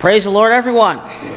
Praise the Lord, everyone.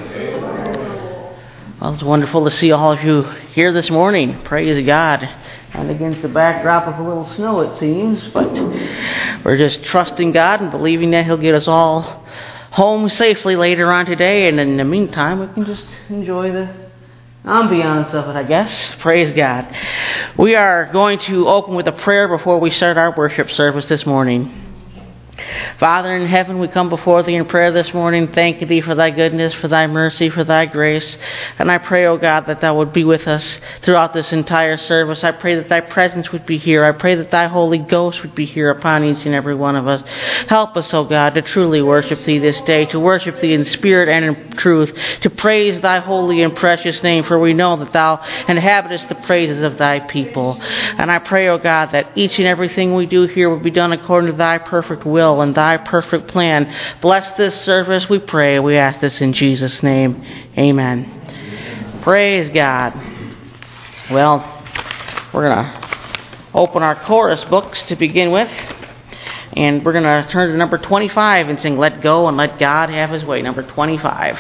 Well, it's wonderful to see all of you here this morning. Praise God. And against the backdrop of a little snow, it seems. But we're just trusting God and believing that He'll get us all home safely later on today. And in the meantime, we can just enjoy the ambiance of it, I guess. Praise God. We are going to open with a prayer before we start our worship service this morning. Father in heaven, we come before Thee in prayer this morning, thanking Thee for Thy goodness, for Thy mercy, for Thy grace. And I pray, O God, that Thou would be with us throughout this entire service. I pray that Thy presence would be here. I pray that Thy Holy Ghost would be here upon each and every one of us. Help us, O God, to truly worship Thee this day, to worship Thee in spirit and in truth, to praise Thy holy and precious name, for we know that Thou inhabitest the praises of Thy people. And I pray, O God, that each and everything we do here will be done according to Thy perfect will and Thy perfect plan. Bless this service, we pray. We ask this in Jesus' name. Amen. Praise God. Well, we're going to open our chorus books to begin with. And we're going to turn to number 25 and sing Let Go and Let God Have His Way. Number 25.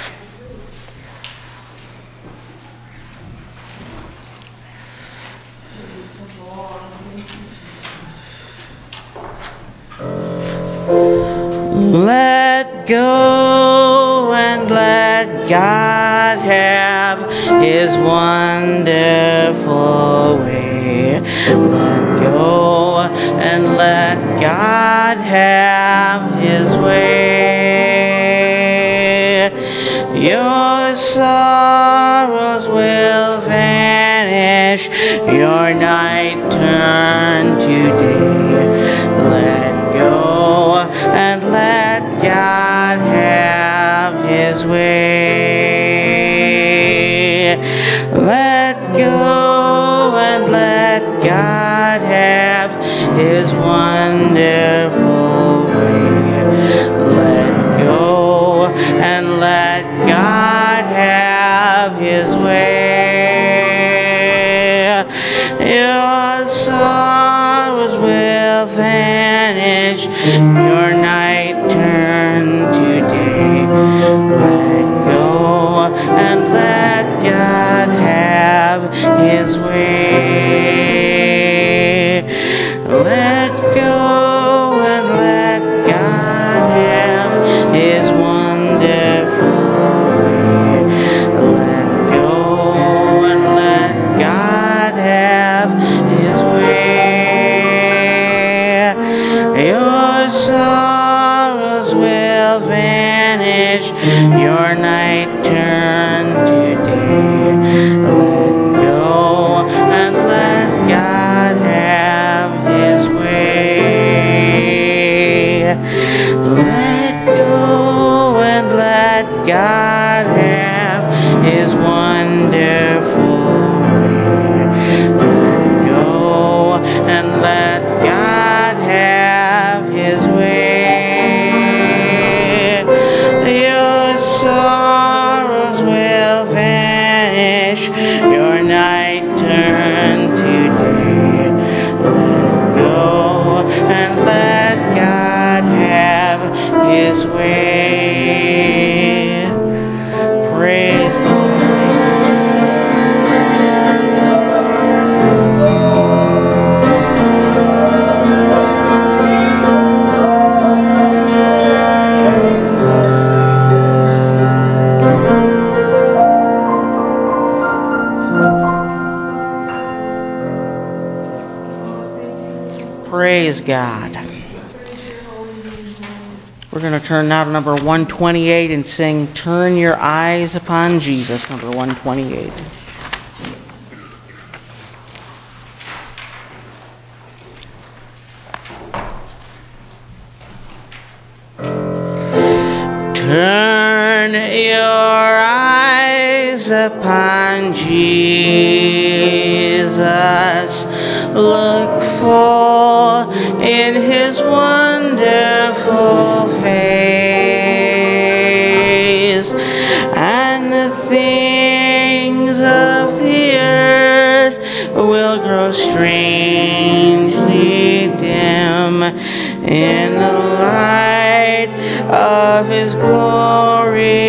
Let go and let God have His wonderful way. Let go and let God have His way. Your sorrows will vanish, your night turn to day. Let go and let God have His way. Let go and let God have His wonderful way. Let go and let God have His way. Your sorrows will vanish, your night turn to day. Let go and let God have His way. Let go and let God have His wonderful way. Let go and let God have His way. Your sorrows will vanish, your night turn to day. Let go and let God have His way. Let go and let God have His wonderful way. Let go and let God have His way. Your sorrows will vanish, your night turn to day. Let go and let God have His way. Praise the Lord. Praise God. We're going to turn now to number 128 and sing Turn Your Eyes Upon Jesus, number 128. Turn your eyes upon Jesus. Look full in His wonderful face, and the things of the earth will grow strangely dim in the light of His glory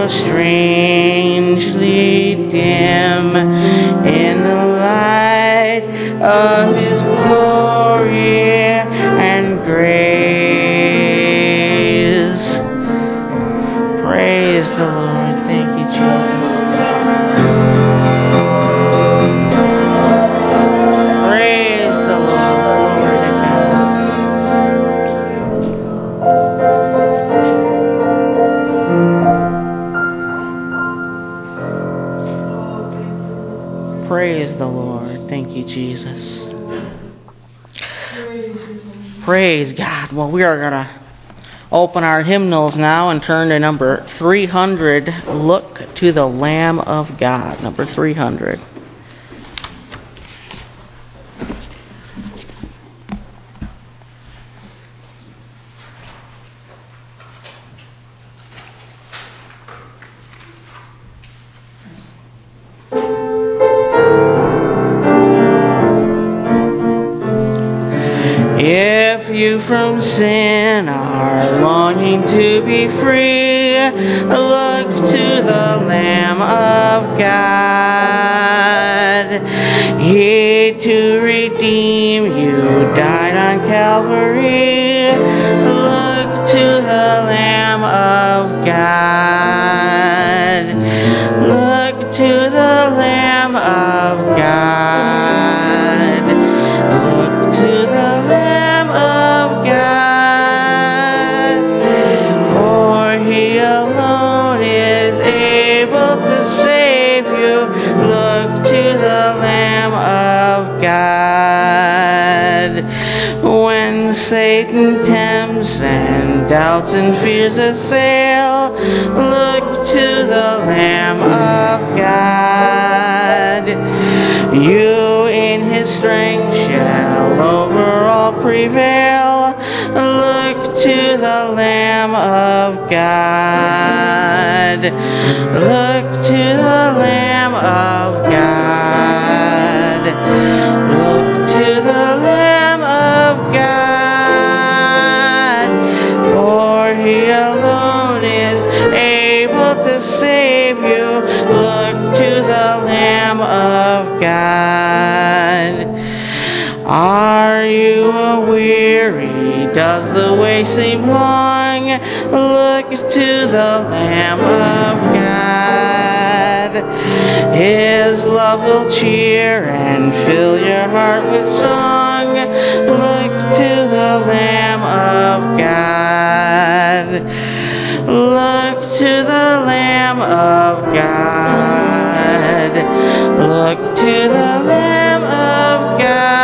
so strangely dim in the light of His glory and grace. Praise the Lord. Thank you, Jesus. Praise the Lord. Glory to God. Praise the Lord. Thank you, Jesus. Praise God. Well, we are going to open our hymnals now and turn to number 300. Look to the Lamb of God. Number 300. If you from sin are longing to be free, look to the Lamb of God. He to redeem you died on Calvary. Look to the Lamb of God. Look to the Lamb of God. Look to the Lamb of God, for He alone is able to save you. Look to the Lamb of God. When Satan tempts and doubts and fears assail, look to the Lamb of God. You in His strength shall over all prevail. Look to the Lamb of God. Look to the Lamb of God. Look to the Lamb of God. For He alone is able to save you. Look to the Lamb of God. Are you weary? Does the way seem long? Look to the Lamb of God. His love will cheer and fill your heart with song. Look to the Lamb of God. Look to the Lamb of God. Look to the Lamb of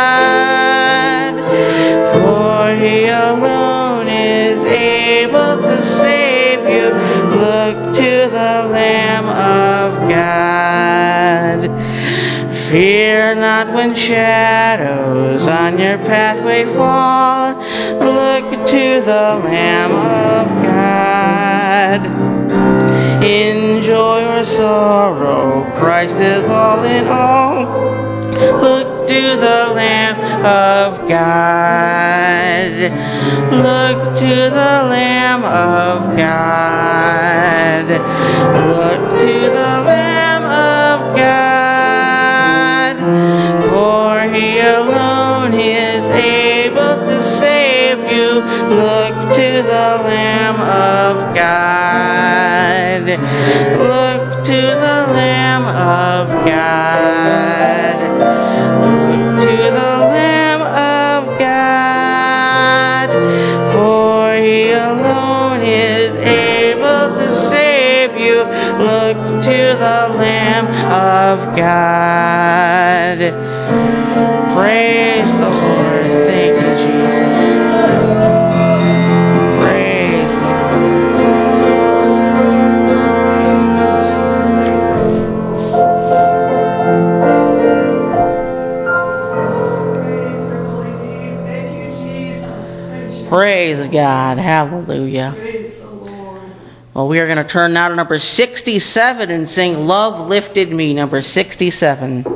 God. For He alone is able to save you. Look to the Lamb of God. Fear not when shadows on your pathway fall. Look to the Lamb of God. In joy or sorrow, Christ is all in all. Look to the Lamb of God. Look to the Lamb of God. Look to the Lamb of God. For He alone is able to save you. Look to the Lamb of God. Look to the Lamb of God. Look to the Lamb of God. For He alone is able to save you. Look to the Lamb of God. Praise the Lord. Thank you, Jesus. Praise the Lord. Praise God. Hallelujah. Well, we are going to turn now to number 67 and sing Love Lifted Me, number 67.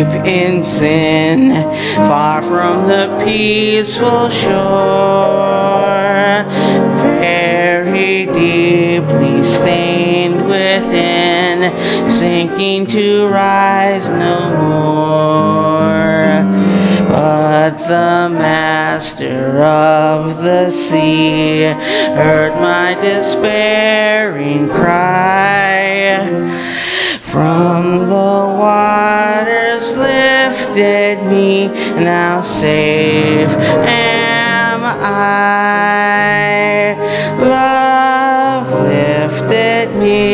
deep in sin, far from the peaceful shore, very deeply stained within, sinking to rise no more. But the Master of the sea heard my despairing cry. From the waters lifted me, now safe am I. Love lifted me,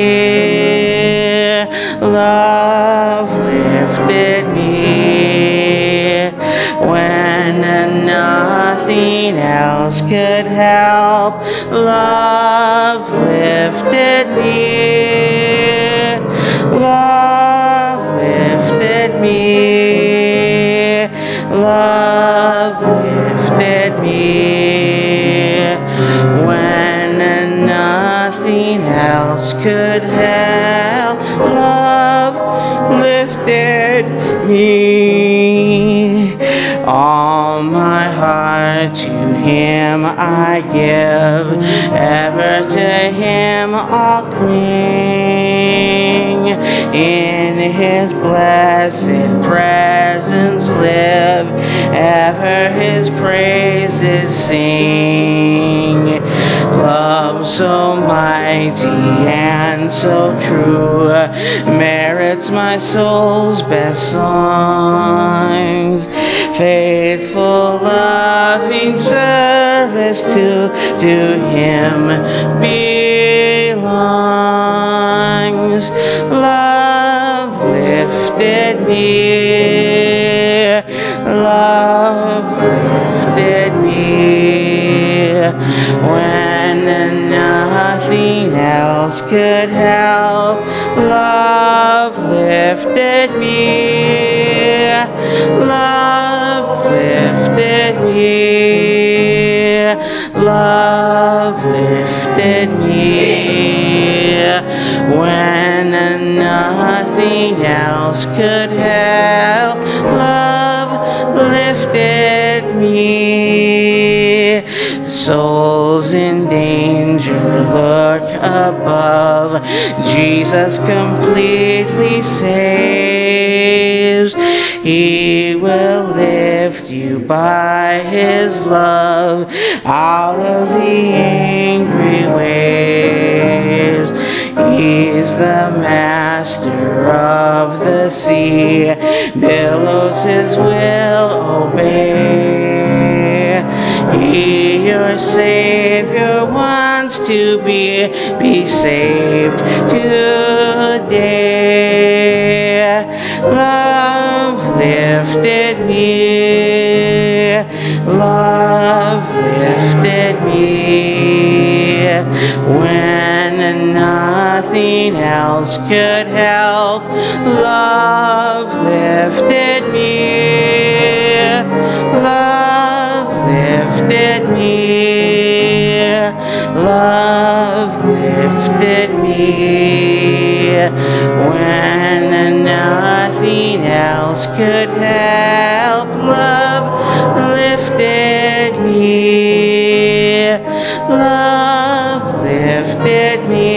love lifted me, when nothing else could help. Love lifted me, love lifted me, love lifted me, when nothing else could help. Love lifted me. All my heart to Him I give, ever to Him I'll cling. In His blessed presence live, ever His praises sing. Love so mighty and so true merits my soul's best songs. Faithful, loving service to Him belongs. Love lifted me, love lifted me, when nothing else could help. Love lifted me, love lifted me, love lifted me, when nothing else could help. Love lifted me. Souls in danger look above, Jesus completely saves. He will lift you by His love out of the angry waves. He's the Master of the sea, billows His will obey. He, your Savior, wants to be saved today. Love lifted me, love lifted me, when nothing else could help. Love lifted me, love lifted me, love lifted me, when nothing else could help. Love lifted me, love lifted me,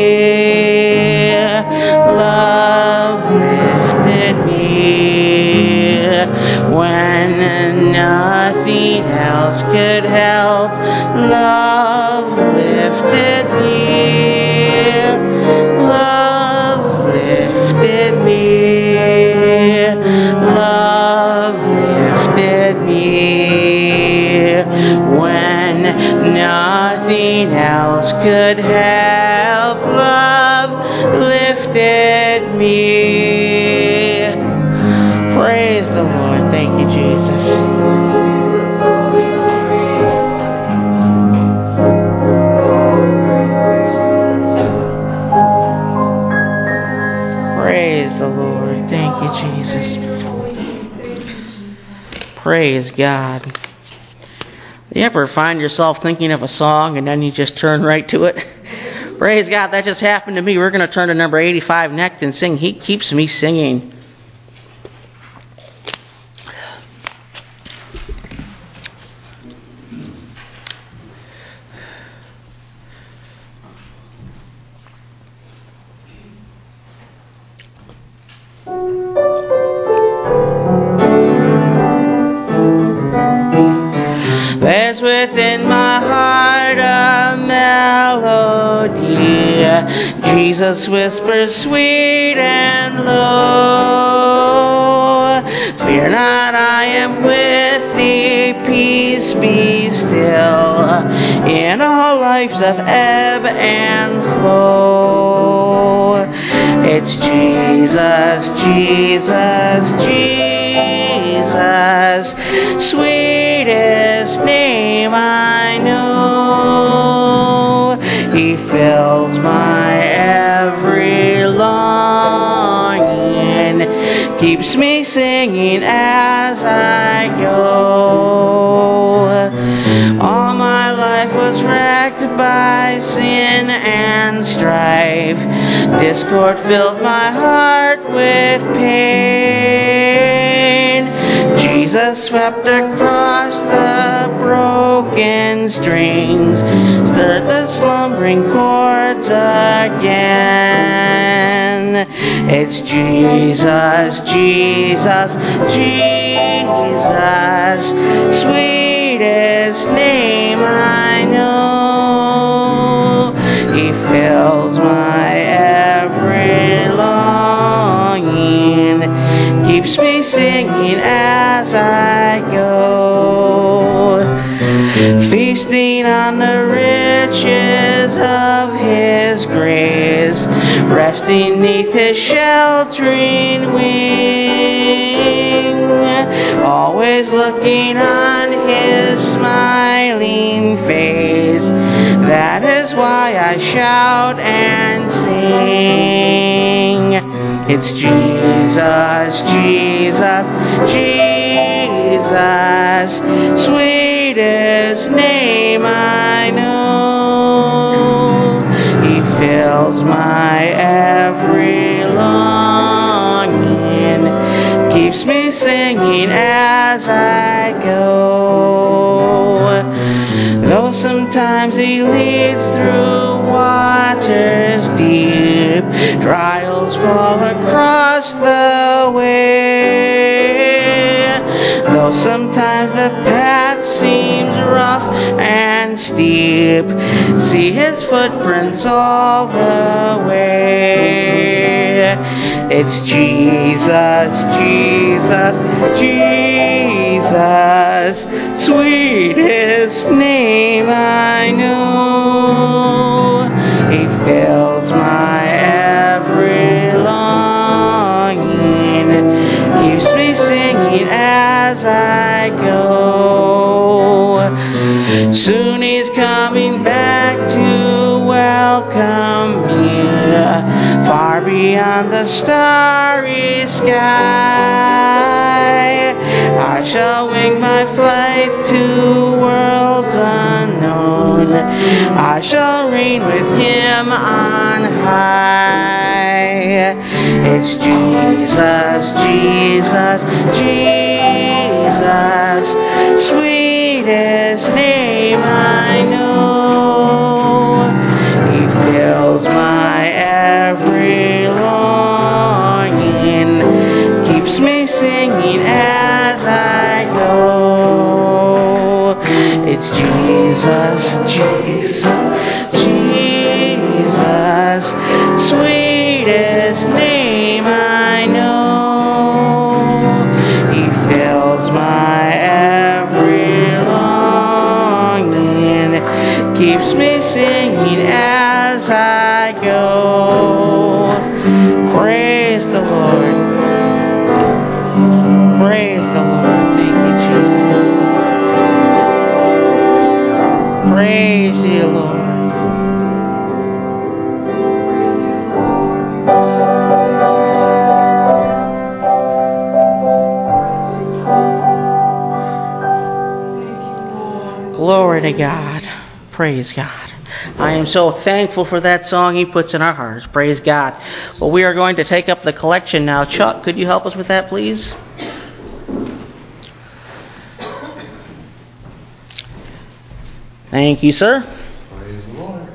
love lifted me, when nothing else could help. Love lifted me, love lifted me, love lifted me, when nothing else could help. Love lifted me. Praise the Lord. Thank you, Jesus. Praise the Lord. Thank you, Jesus. Praise God. You ever find yourself thinking of a song and then you just turn right to it? Praise God, that just happened to me. We're going to turn to number 85 next and sing He Keeps Me Singing. There's within my heart a melody. Jesus whispers sweet and low. Fear not, I am with thee. Peace be still. In all lives of ebb and flow. It's Jesus, Jesus, Jesus, sweetest name I know. He fills my every longing, keeps me singing as I go. All my life was wrecked by sin and strife. Discord filled my heart with pain. Jesus swept across the broken strings, stirred the slumbering chords again. It's Jesus, Jesus, Jesus, sweetest name I know. He fills my every longing, keeps me singing as I go. Feasting on the riches of His grace, resting neath His sheltering wing, always looking on His smiling face. That is why I shout and sing. It's Jesus, Jesus, Jesus, sweetest name I know. He fills my every longing, keeps me singing as I go. Though sometimes He leads through waters deep, trials fall across the way. Though sometimes the path seems rough and steep, see His footprints all the way. It's Jesus, Jesus, Jesus, sweetest name I know. He fills my every longing, keeps me singing as I go. Soon He's coming back to welcome me, far beyond the starry sky. I shall wing my flight to worlds unknown. I shall reign with Him on high. It's Jesus, Jesus, Jesus, sweetest name I know. He fills my every longing, keeps me singing as I go. It's Jesus, Jesus, Jesus, sweetest name I know. He fills my every longing, keeps me singing as I go. Praise the Lord. Praise the Lord. Thank you, Jesus. Praise you, Lord. Glory to God. Praise God. I am so thankful for that song He puts in our hearts. Praise God. Well, we are going to take up the collection now. Chuck, could you help us with that, please? Thank you, sir. Praise the Lord.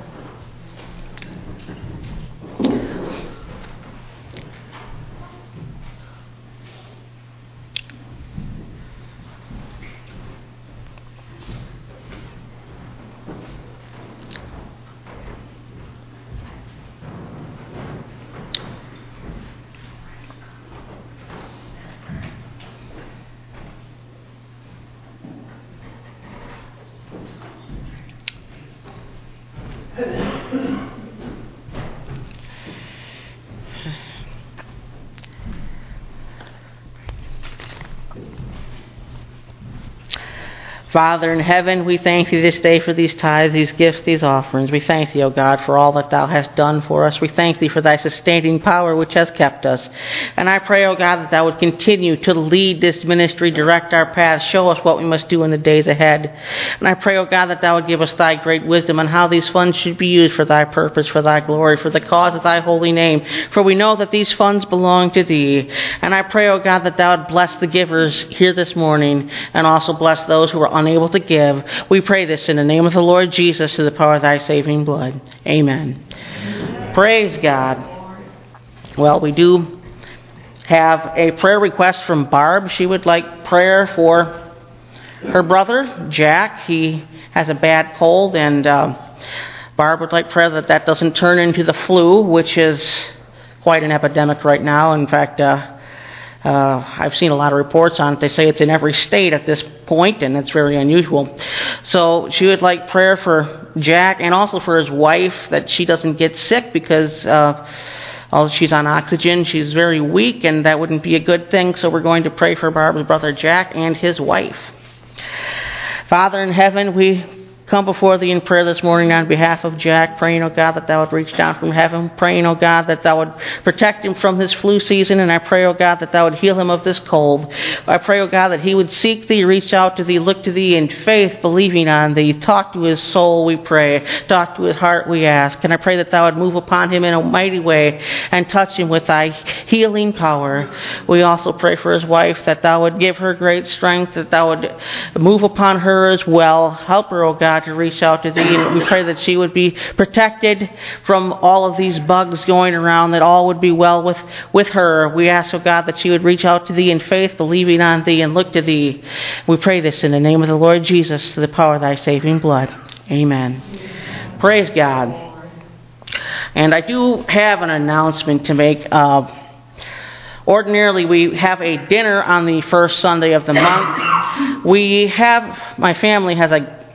Father in heaven, we thank Thee this day for these tithes, these gifts, these offerings. We thank Thee, O God, for all that Thou hast done for us. We thank Thee for Thy sustaining power which has kept us. And I pray, O God, that Thou would continue to lead this ministry, direct our paths, show us what we must do in the days ahead. And I pray, O God, that Thou would give us Thy great wisdom on how these funds should be used for Thy purpose, for Thy glory, for the cause of Thy holy name. For we know that these funds belong to Thee. And I pray, O God, that Thou would bless the givers here this morning and also bless those who are unable to give. We pray this in the name of the Lord Jesus, through the power of Thy saving blood. Amen. Praise God. Well, we do have a prayer request from Barb. She would like prayer for her brother, Jack. He has a bad cold, and Barb would like prayer that that doesn't turn into the flu, which is quite an epidemic right now. In fact, I've seen a lot of reports on it. They say it's in every state at this point, and it's very unusual. So she would like prayer for Jack and also for his wife, that she doesn't get sick, because she's on oxygen. She's very weak, and that wouldn't be a good thing. So we're going to pray for Barbara's brother Jack and his wife. Father in heaven, we come before Thee in prayer this morning on behalf of Jack, praying, O God, that Thou would reach down from heaven, praying, O God, that Thou would protect him from his flu season, and I pray, O God, that Thou would heal him of this cold. I pray, O God, that he would seek Thee, reach out to Thee, look to Thee in faith, believing on Thee. Talk to his soul, we pray. Talk to his heart, we ask. And I pray that Thou would move upon him in a mighty way and touch him with Thy healing power. We also pray for his wife, that Thou would give her great strength, that Thou would move upon her as well. Help her, O God, to reach out to Thee, and we pray that she would be protected from all of these bugs going around, that all would be well with her. We ask, O God, that she would reach out to Thee in faith, believing on Thee, and look to Thee. We pray this in the name of the Lord Jesus, through the power of Thy saving blood. Amen. Praise God. And I do have an announcement to make. Ordinarily, we have a dinner on the first Sunday of the month. My family has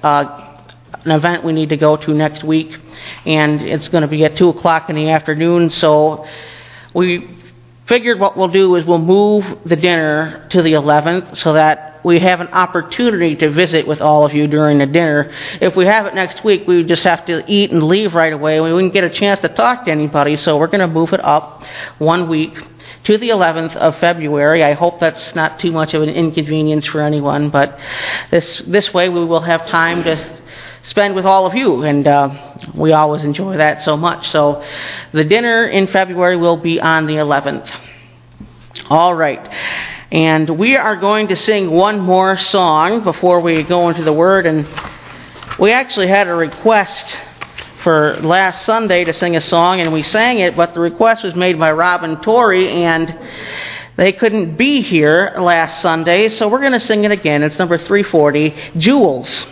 an event we need to go to next week, and it's going to be at 2 o'clock in the afternoon. So we figured what we'll do is we'll move the dinner to the 11th so that we have an opportunity to visit with all of you during the dinner. If we have it next week, we would just have to eat and leave right away. We wouldn't get a chance to talk to anybody, so we're going to move it up 1 week to the 11th of February. I hope that's not too much of an inconvenience for anyone, but this way we will have time to spend with all of you, and we always enjoy that so much. So the dinner in February will be on the 11th. All right. And we are going to sing one more song before we go into the Word, and we actually had a request for last Sunday to sing a song, and we sang it, but the request was made by Rob and Tori, and they couldn't be here last Sunday, so we're going to sing it again. It's number 340, Jewels.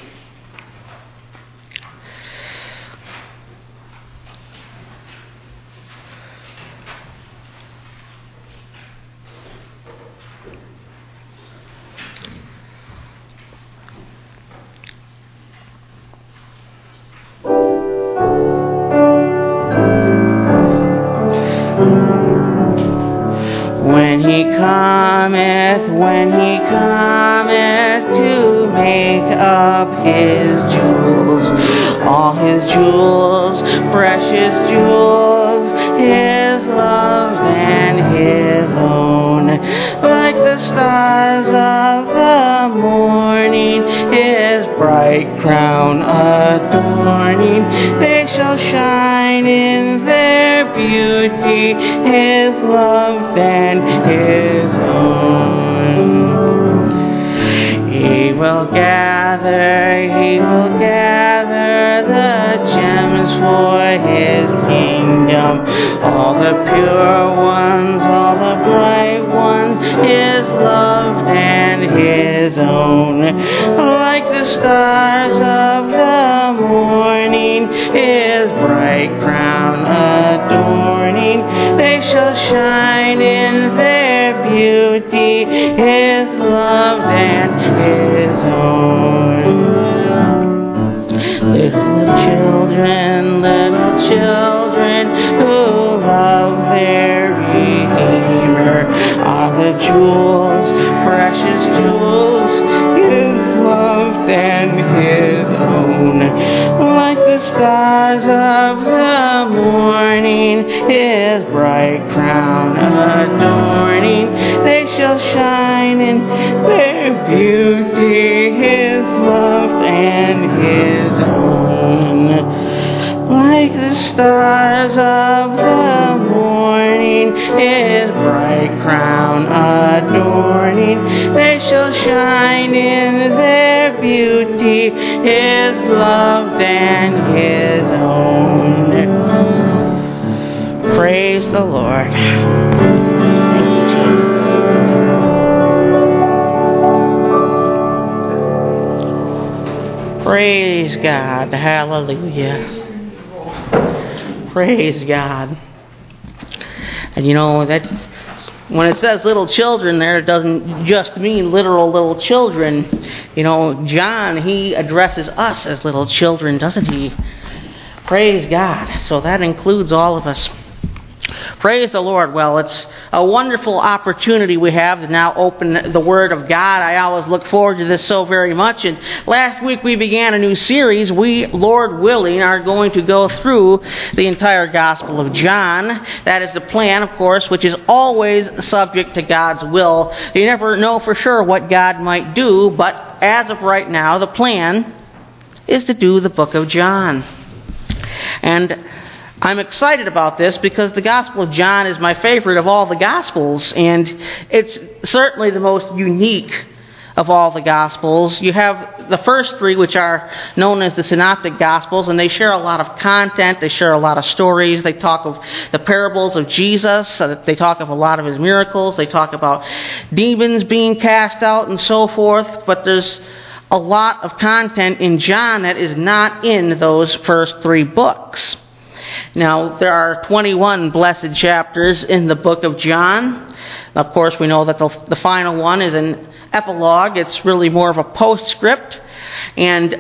When he cometh to make up his jewels, all his jewels, precious jewels, his love and his own, like the stars of the morning, his bright crown adorning, they shall shine in their beauty, his love and his own. He will gather the gems for his kingdom, all the pure ones, all the bright ones, his loved and his own. Like the stars of the morning, his bright crown adorning, they shall shine in their beauty, his love and his own. Little children, in their beauty, His loved and His own. Like the stars of the morning, His bright crown adorning, they shall shine in their beauty, His loved and His own. Praise the Lord. Thank you, Jesus. Praise God. Hallelujah. Praise God. And you know, that when it says little children there, it doesn't just mean literal little children. You know, John, he addresses us as little children, doesn't he? Praise God. So that includes all of us. Praise the Lord. Well, it's a wonderful opportunity we have to now open the Word of God. I always look forward to this so very much. And last week we began a new series. We, Lord willing, are going to go through the entire Gospel of John. That is the plan, of course, which is always subject to God's will. You never know for sure what God might do, but as of right now, the plan is to do the book of John. And I'm excited about this because the Gospel of John is my favorite of all the Gospels, and it's certainly the most unique of all the Gospels. You have the first three, which are known as the Synoptic Gospels, and they share a lot of content, they share a lot of stories, they talk of the parables of Jesus, they talk of a lot of His miracles, they talk about demons being cast out and so forth, but there's a lot of content in John that is not in those first three books. Now, there are 21 blessed chapters in the book of John. Of course, we know that the final one is an epilogue. It's really more of a postscript. And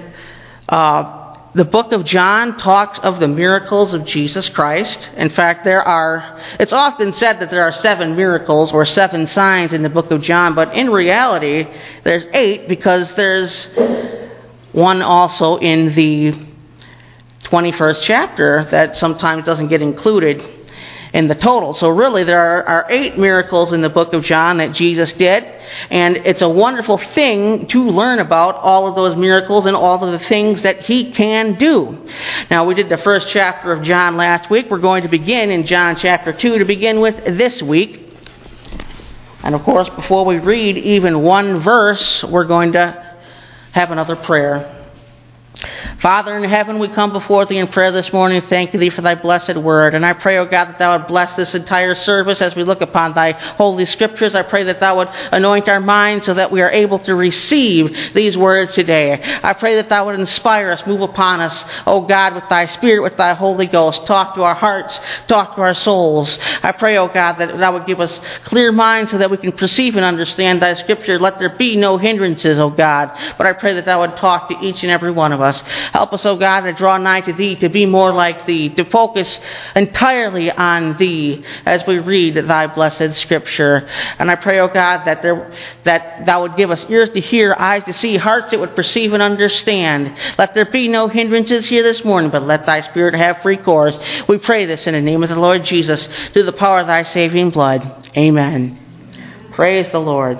the book of John talks of the miracles of Jesus Christ. In fact, it's often said that there are 7 miracles or 7 signs in the book of John, but in reality, there's 8 because there's one also in the 21st chapter that sometimes doesn't get included in the total. So really there are 8 miracles in the book of John that Jesus did, and it's a wonderful thing to learn about all of those miracles and all of the things that He can do. Now, we did the first chapter of John last week. We're going to begin in John chapter 2 to begin with this week. And of course, before we read even one verse, we're going to have another prayer. Father in heaven, we come before Thee in prayer this morning, thanking Thee for Thy blessed word. And I pray, O God, that Thou would bless this entire service as we look upon Thy holy scriptures. I pray that Thou would anoint our minds so that we are able to receive these words today. I pray that Thou would inspire us, move upon us, O God, with Thy Spirit, with Thy Holy Ghost. Talk to our hearts, talk to our souls. I pray, O God, that Thou would give us clear minds so that we can perceive and understand Thy scripture. Let there be no hindrances, O God. But I pray that Thou would talk to each and every one of us. Help us, O God, to draw nigh to Thee, to be more like Thee, to focus entirely on Thee as we read Thy blessed Scripture. And I pray, O God, that Thou would give us ears to hear, eyes to see, hearts that would perceive and understand. Let there be no hindrances here this morning, but let Thy Spirit have free course. We pray this in the name of the Lord Jesus, through the power of Thy saving blood. Amen. Praise the Lord.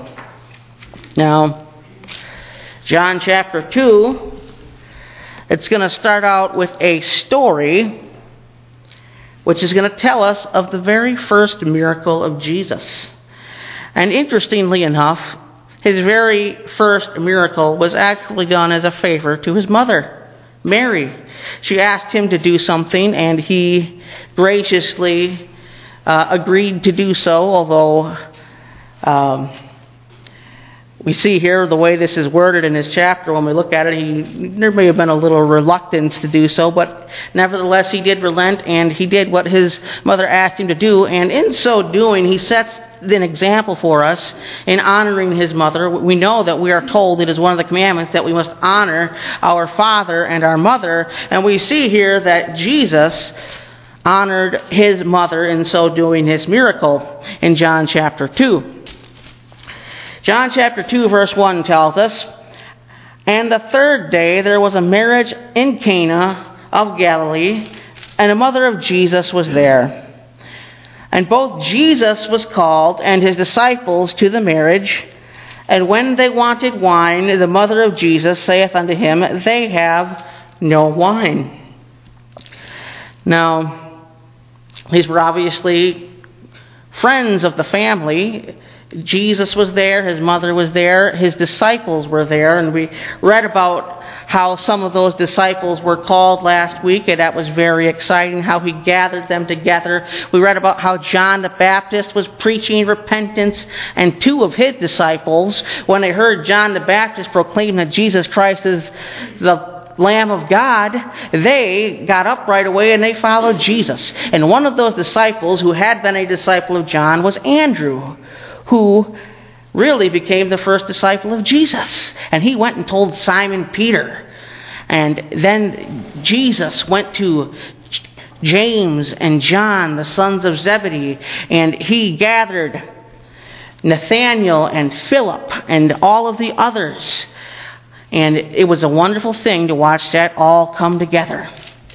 Now, John chapter 2... it's going to start out with a story which is going to tell us of the very first miracle of Jesus. And interestingly enough, His very first miracle was actually done as a favor to His mother, Mary. She asked Him to do something, and He graciously agreed to do so, although we see here the way this is worded in this chapter. When we look at it, there may have been a little reluctance to do so, but nevertheless He did relent, and He did what His mother asked Him to do. And in so doing, He sets an example for us in honoring His mother. We know that we are told it is one of the commandments that we must honor our father and our mother. And we see here that Jesus honored His mother in so doing His miracle in John chapter 2. John chapter 2 verse 1 tells us, "And the third day there was a marriage in Cana of Galilee, and the mother of Jesus was there. And both Jesus was called and His disciples to the marriage, And when they wanted wine, the mother of Jesus saith unto him, They have no wine. Now, these were obviously friends of the family. Jesus was there, his mother was there, his disciples were there, and we read about how some of those disciples were called last week, and that was very exciting, how he gathered them together. We read about how John the Baptist was preaching repentance, and two of his disciples, when they heard John the Baptist proclaim that Jesus Christ is the Lamb of God, they got up right away and they followed Jesus. And one of those disciples who had been a disciple of John was Andrew, who really became the first disciple of Jesus. And he went and told Simon Peter. And then Jesus went to James and John, the sons of Zebedee, and he gathered Nathanael and Philip and all of the others. And it was a wonderful thing to watch that all come together.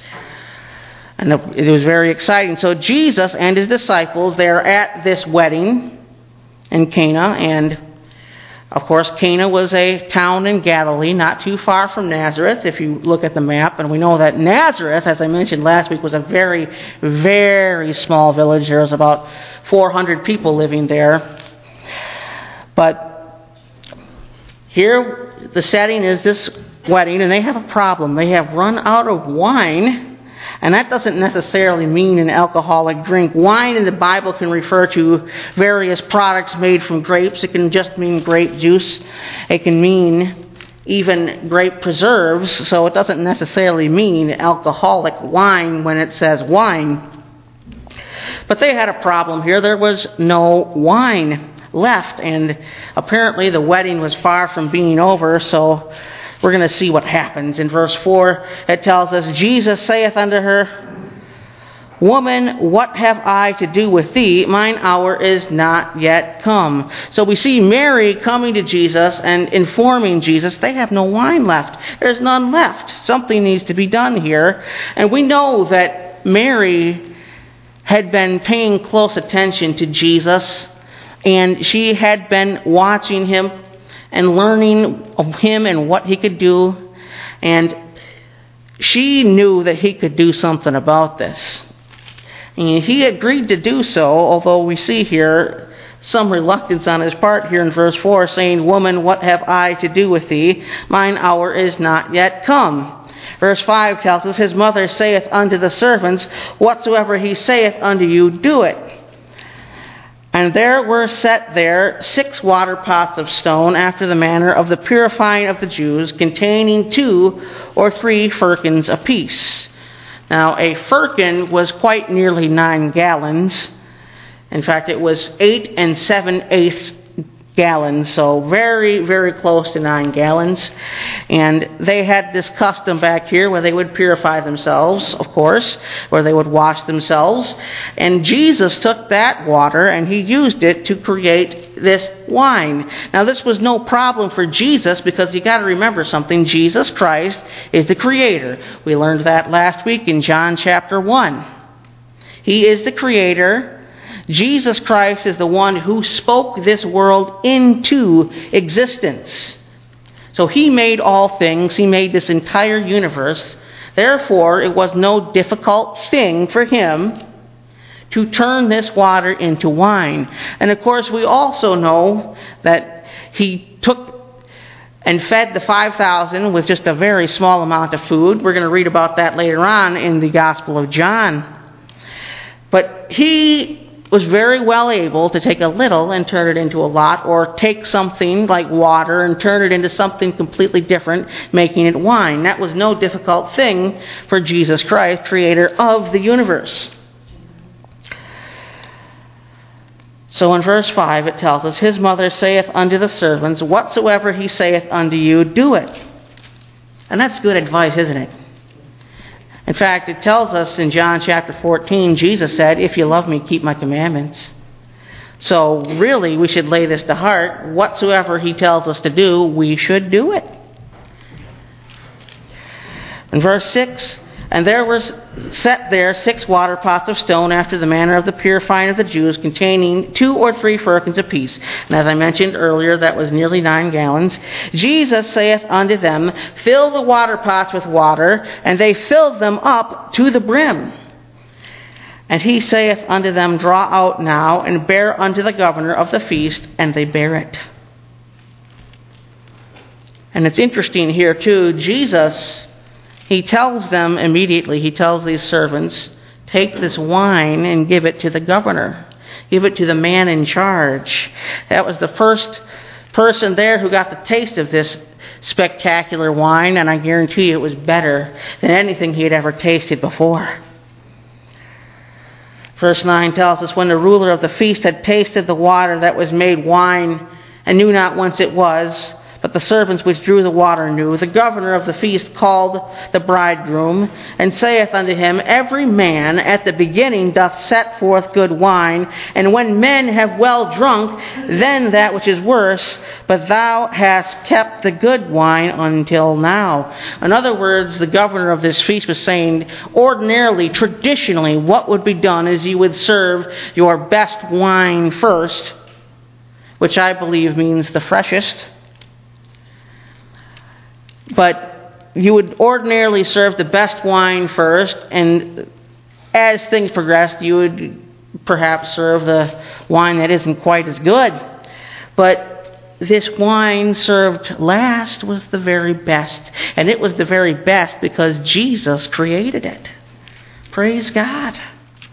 And it was very exciting. So Jesus and his disciples, they're at this wedding in Cana, and of course Cana was a town in Galilee, not too far from Nazareth if you look at the map, and we know that Nazareth, as I mentioned last week, was a very, very small village. There was about 400 people living there. But here the setting is this wedding, and they have a problem. They have run out of wine. And that doesn't necessarily mean an alcoholic drink. Wine in the Bible can refer to various products made from grapes. It can just mean grape juice. It can mean even grape preserves. So it doesn't necessarily mean alcoholic wine when it says wine. But they had a problem here. There was no wine left. And apparently the wedding was far from being over. So we're going to see what happens. In verse 4, it tells us, Jesus saith unto her, Woman, what have I to do with thee? Mine hour is not yet come. So we see Mary coming to Jesus and informing Jesus, they have no wine left. There's none left. Something needs to be done here. And we know that Mary had been paying close attention to Jesus, and she had been watching him and learning of him and what he could do. And she knew that he could do something about this. And he agreed to do so, although we see here some reluctance on his part here in verse 4, saying, Woman, what have I to do with thee? Mine hour is not yet come. Verse 5 tells us, His mother saith unto the servants, Whatsoever he saith unto you, do it. And there were set there 6 water pots of stone, after the manner of the purifying of the Jews, containing 2 or 3 firkins apiece. Now, a firkin was quite nearly 9 gallons. In fact, it was 8 7/8 gallons, so very, very close to 9 gallons. And they had this custom back here where they would purify themselves, of course, where they would wash themselves. And Jesus took that water and he used it to create this wine. Now, this was no problem for Jesus, because you got to remember something. Jesus Christ is the creator. We learned that last week in John chapter 1. He is the creator. Jesus Christ is the one who spoke this world into existence. So he made all things. He made this entire universe. Therefore, it was no difficult thing for him to turn this water into wine. And of course, we also know that he took and fed the 5,000 with just a very small amount of food. We're going to read about that later on in the Gospel of John. But he was very well able to take a little and turn it into a lot, or take something like water and turn it into something completely different, making it wine. That was no difficult thing for Jesus Christ, creator of the universe. So in verse 5 it tells us, His mother saith unto the servants, Whatsoever he saith unto you, do it. And that's good advice, isn't it? In fact, it tells us in John chapter 14, Jesus said, If you love me, keep my commandments. So really, we should lay this to heart. Whatsoever he tells us to do, we should do it. In verse 6, And there was set there 6 water pots of stone after the manner of the purifying of the Jews, containing 2 or 3 firkins apiece. And as I mentioned earlier, that was nearly 9 gallons. Jesus saith unto them, Fill the water pots with water. And they filled them up to the brim. And he saith unto them, Draw out now, and bear unto the governor of the feast. And they bear it. And it's interesting here too, Jesus, he tells them immediately, he tells these servants, take this wine and give it to the governor. Give it to the man in charge. That was the first person there who got the taste of this spectacular wine, and I guarantee you it was better than anything he had ever tasted before. Verse 9 tells us, when the ruler of the feast had tasted the water that was made wine, and knew not whence it was, but the servants which drew the water knew, the governor of the feast called the bridegroom, and saith unto him, Every man at the beginning doth set forth good wine, and when men have well drunk, then that which is worse, but thou hast kept the good wine until now. In other words, the governor of this feast was saying, ordinarily, traditionally, what would be done is you would serve your best wine first, which I believe means the freshest. But you would ordinarily serve the best wine first, and as things progressed, you would perhaps serve the wine that isn't quite as good. But this wine served last was the very best. And it was the very best because Jesus created it. Praise God.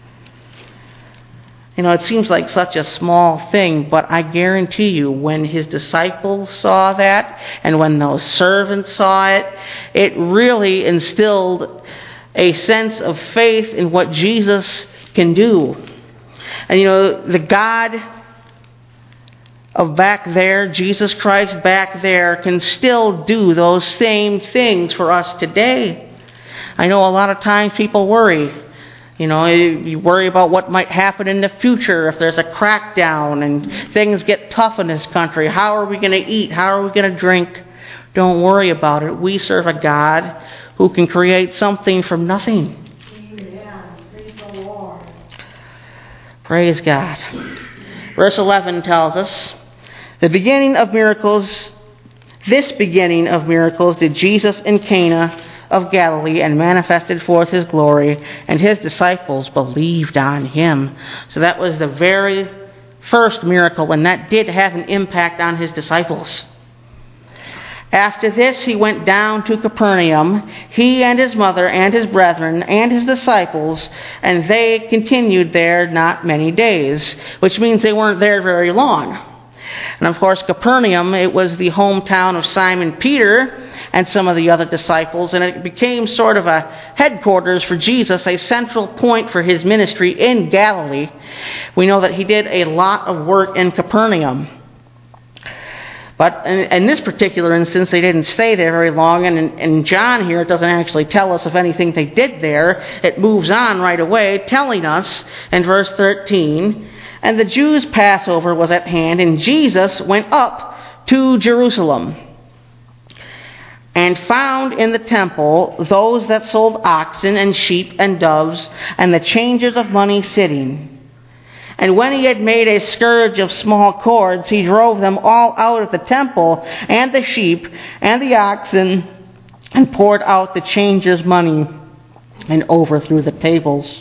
You know, it seems like such a small thing, but I guarantee you when his disciples saw that and when those servants saw it, it really instilled a sense of faith in what Jesus can do. And you know, the God of back there, Jesus Christ back there, can still do those same things for us today. I know a lot of times people worry. You know, you worry about what might happen in the future if there's a crackdown and things get tough in this country. How are we going to eat? How are we going to drink? Don't worry about it. We serve a God who can create something from nothing. Amen. Praise the Lord. Praise God. Verse 11 tells us, this beginning of miracles did Jesus in Cana of Galilee, and manifested forth his glory, and his disciples believed on him. So that was the very first miracle, and that did have an impact on his disciples. After this he went down to Capernaum, he and his mother and his brethren and his disciples, and they continued there not many days, which means they weren't there very long. And of course, Capernaum, it was the hometown of Simon Peter and some of the other disciples, and it became sort of a headquarters for Jesus, a central point for his ministry in Galilee. We know that he did a lot of work in Capernaum. But in this particular instance, they didn't stay there very long, and in John here, it doesn't actually tell us of anything they did there. It moves on right away, telling us in verse 13, and the Jews' Passover was at hand, and Jesus went up to Jerusalem, and found in the temple those that sold oxen and sheep and doves, and the changers of money sitting. And when he had made a scourge of small cords, he drove them all out of the temple, and the sheep and the oxen, and poured out the changers' money, and overthrew the tables.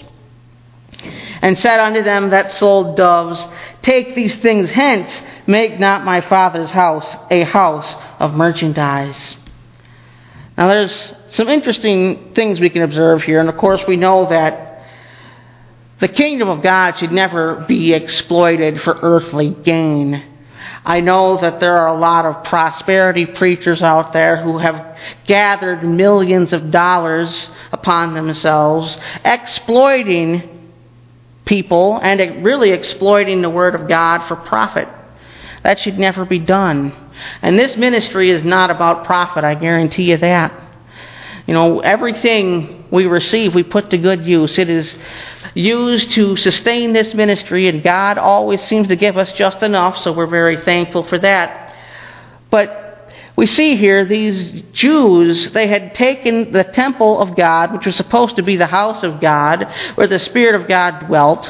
And said unto them that sold doves, Take these things hence, make not my Father's house a house of merchandise. Now there's some interesting things we can observe here, and of course we know that the kingdom of God should never be exploited for earthly gain. I know that there are a lot of prosperity preachers out there who have gathered millions of dollars upon themselves, exploiting people and really exploiting the Word of God for profit. That should never be done. And this ministry is not about profit, I guarantee you that. You know, everything we receive, we put to good use. It is used to sustain this ministry, and God always seems to give us just enough, so we're very thankful for that. But we see here these Jews, they had taken the temple of God, which was supposed to be the house of God, where the Spirit of God dwelt,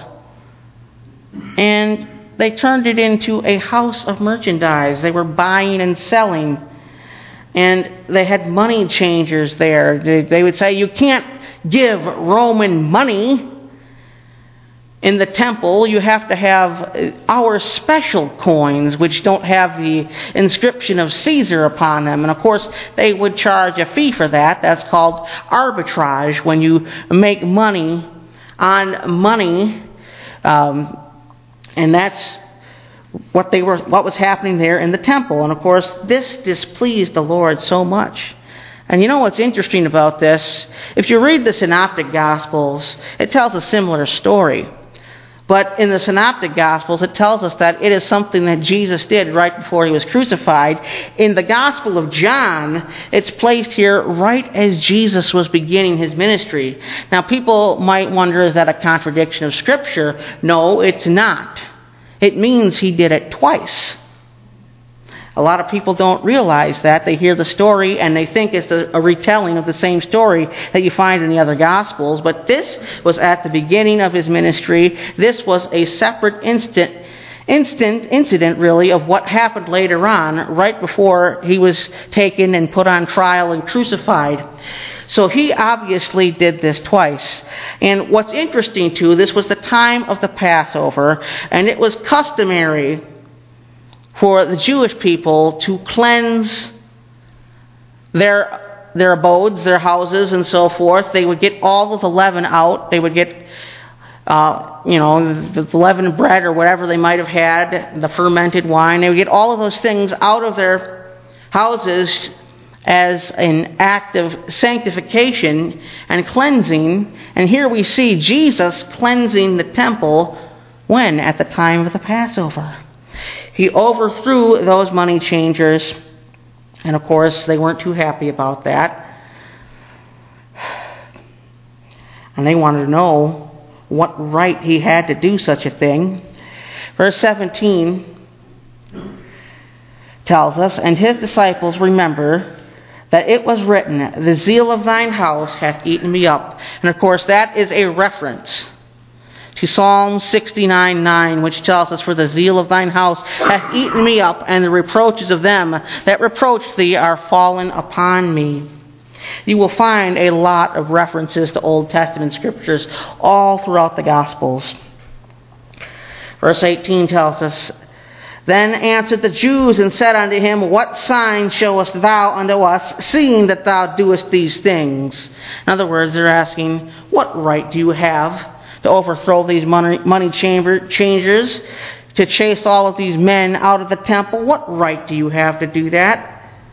and they turned it into a house of merchandise. They were buying and selling. And they had money changers there. They would say, you can't give Roman money in the temple. You have to have our special coins, which don't have the inscription of Caesar upon them. And of course, they would charge a fee for that. That's called arbitrage, when you make money on money. And that's what was happening there in the temple. And of course, this displeased the Lord so much. And you know what's interesting about this? If you read the Synoptic Gospels, it tells a similar story. But in the Synoptic Gospels, it tells us that it is something that Jesus did right before he was crucified. In the Gospel of John, it's placed here right as Jesus was beginning his ministry. Now, people might wonder, is that a contradiction of Scripture? No, it's not. It means he did it twice. A lot of people don't realize that. They hear the story and they think it's a retelling of the same story that you find in the other Gospels. But this was at the beginning of his ministry. This was a separate incident, really, of what happened later on, right before he was taken and put on trial and crucified. So he obviously did this twice. And what's interesting, too, this was the time of the Passover, and it was customary for the Jewish people to cleanse their abodes, their houses, and so forth. They would get all of the leaven out. They would get, the leavened bread or whatever they might have had, the fermented wine. They would get all of those things out of their houses as an act of sanctification and cleansing. And here we see Jesus cleansing the temple when? At the time of the Passover. He overthrew those money changers, and of course they weren't too happy about that. And they wanted to know what right he had to do such a thing. Verse 17 tells us, and his disciples remember that it was written, the zeal of thine house hath eaten me up. And of course that is a reference to Psalm 69:9, which tells us, for the zeal of thine house hath eaten me up, and the reproaches of them that reproach thee are fallen upon me. You will find a lot of references to Old Testament scriptures all throughout the Gospels. Verse 18 tells us, then answered the Jews and said unto him, what sign showest thou unto us, seeing that thou doest these things? In other words, they're asking, what right do you have to overthrow these money changers, to chase all of these men out of the temple? What right do you have to do that?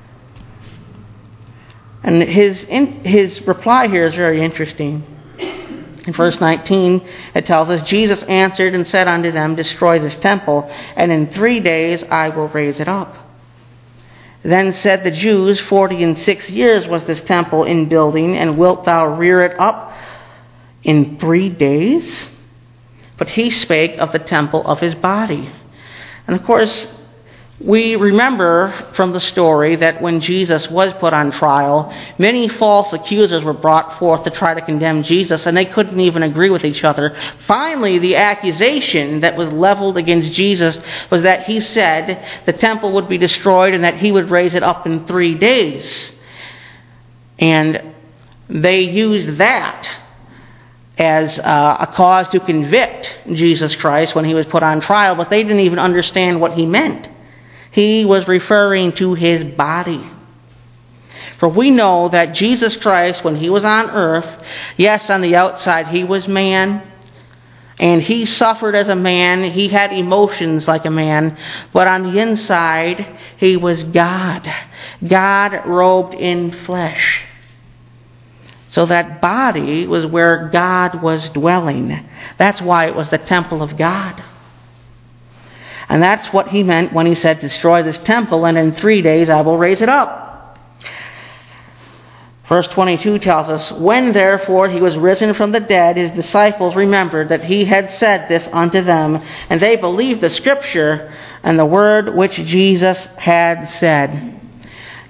And his reply here is very interesting. In verse 19, it tells us, Jesus answered and said unto them, destroy this temple, and in 3 days I will raise it up. Then said the Jews, 46 years was this temple in building, and wilt thou rear it up in 3 days? But he spake of the temple of his body. And of course, we remember from the story that when Jesus was put on trial, many false accusers were brought forth to try to condemn Jesus, and they couldn't even agree with each other. Finally, the accusation that was leveled against Jesus was that he said the temple would be destroyed and that he would raise it up in 3 days. And they used that as a cause to convict Jesus Christ when he was put on trial, but they didn't even understand what he meant. He was referring to his body. For we know that Jesus Christ, when he was on earth, yes, on the outside he was man, and he suffered as a man, he had emotions like a man, but on the inside he was God. God robed in flesh. So that body was where God was dwelling. That's why it was the temple of God. And that's what he meant when he said, destroy this temple, and in 3 days I will raise it up. Verse 22 tells us, when therefore he was risen from the dead, his disciples remembered that he had said this unto them, and they believed the scripture and the word which Jesus had said.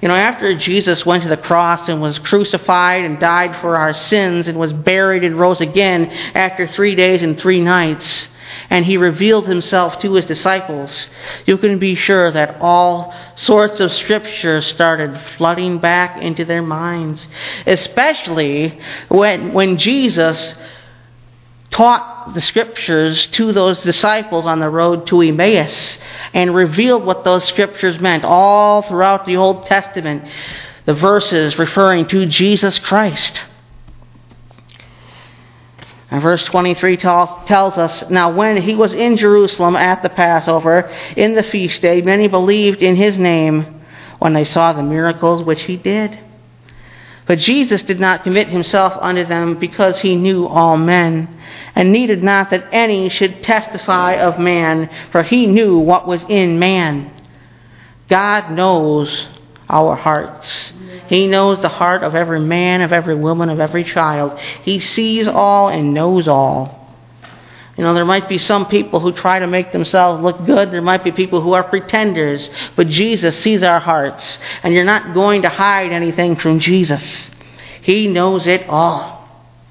After Jesus went to the cross and was crucified and died for our sins and was buried and rose again after 3 days and 3 nights, and he revealed himself to his disciples, you can be sure that all sorts of scriptures started flooding back into their minds, especially when Jesus taught the scriptures to those disciples on the road to Emmaus and revealed what those scriptures meant all throughout the Old Testament, the verses referring to Jesus Christ. And verse 23 tells us, now when he was in Jerusalem at the Passover, in the feast day, many believed in his name when they saw the miracles which he did. But Jesus did not commit himself unto them, because he knew all men, and needed not that any should testify of man, for he knew what was in man. God knows our hearts. He knows the heart of every man, of every woman, of every child. He sees all and knows all. There might be some people who try to make themselves look good. There might be people who are pretenders. But Jesus sees our hearts. And you're not going to hide anything from Jesus. He knows it all.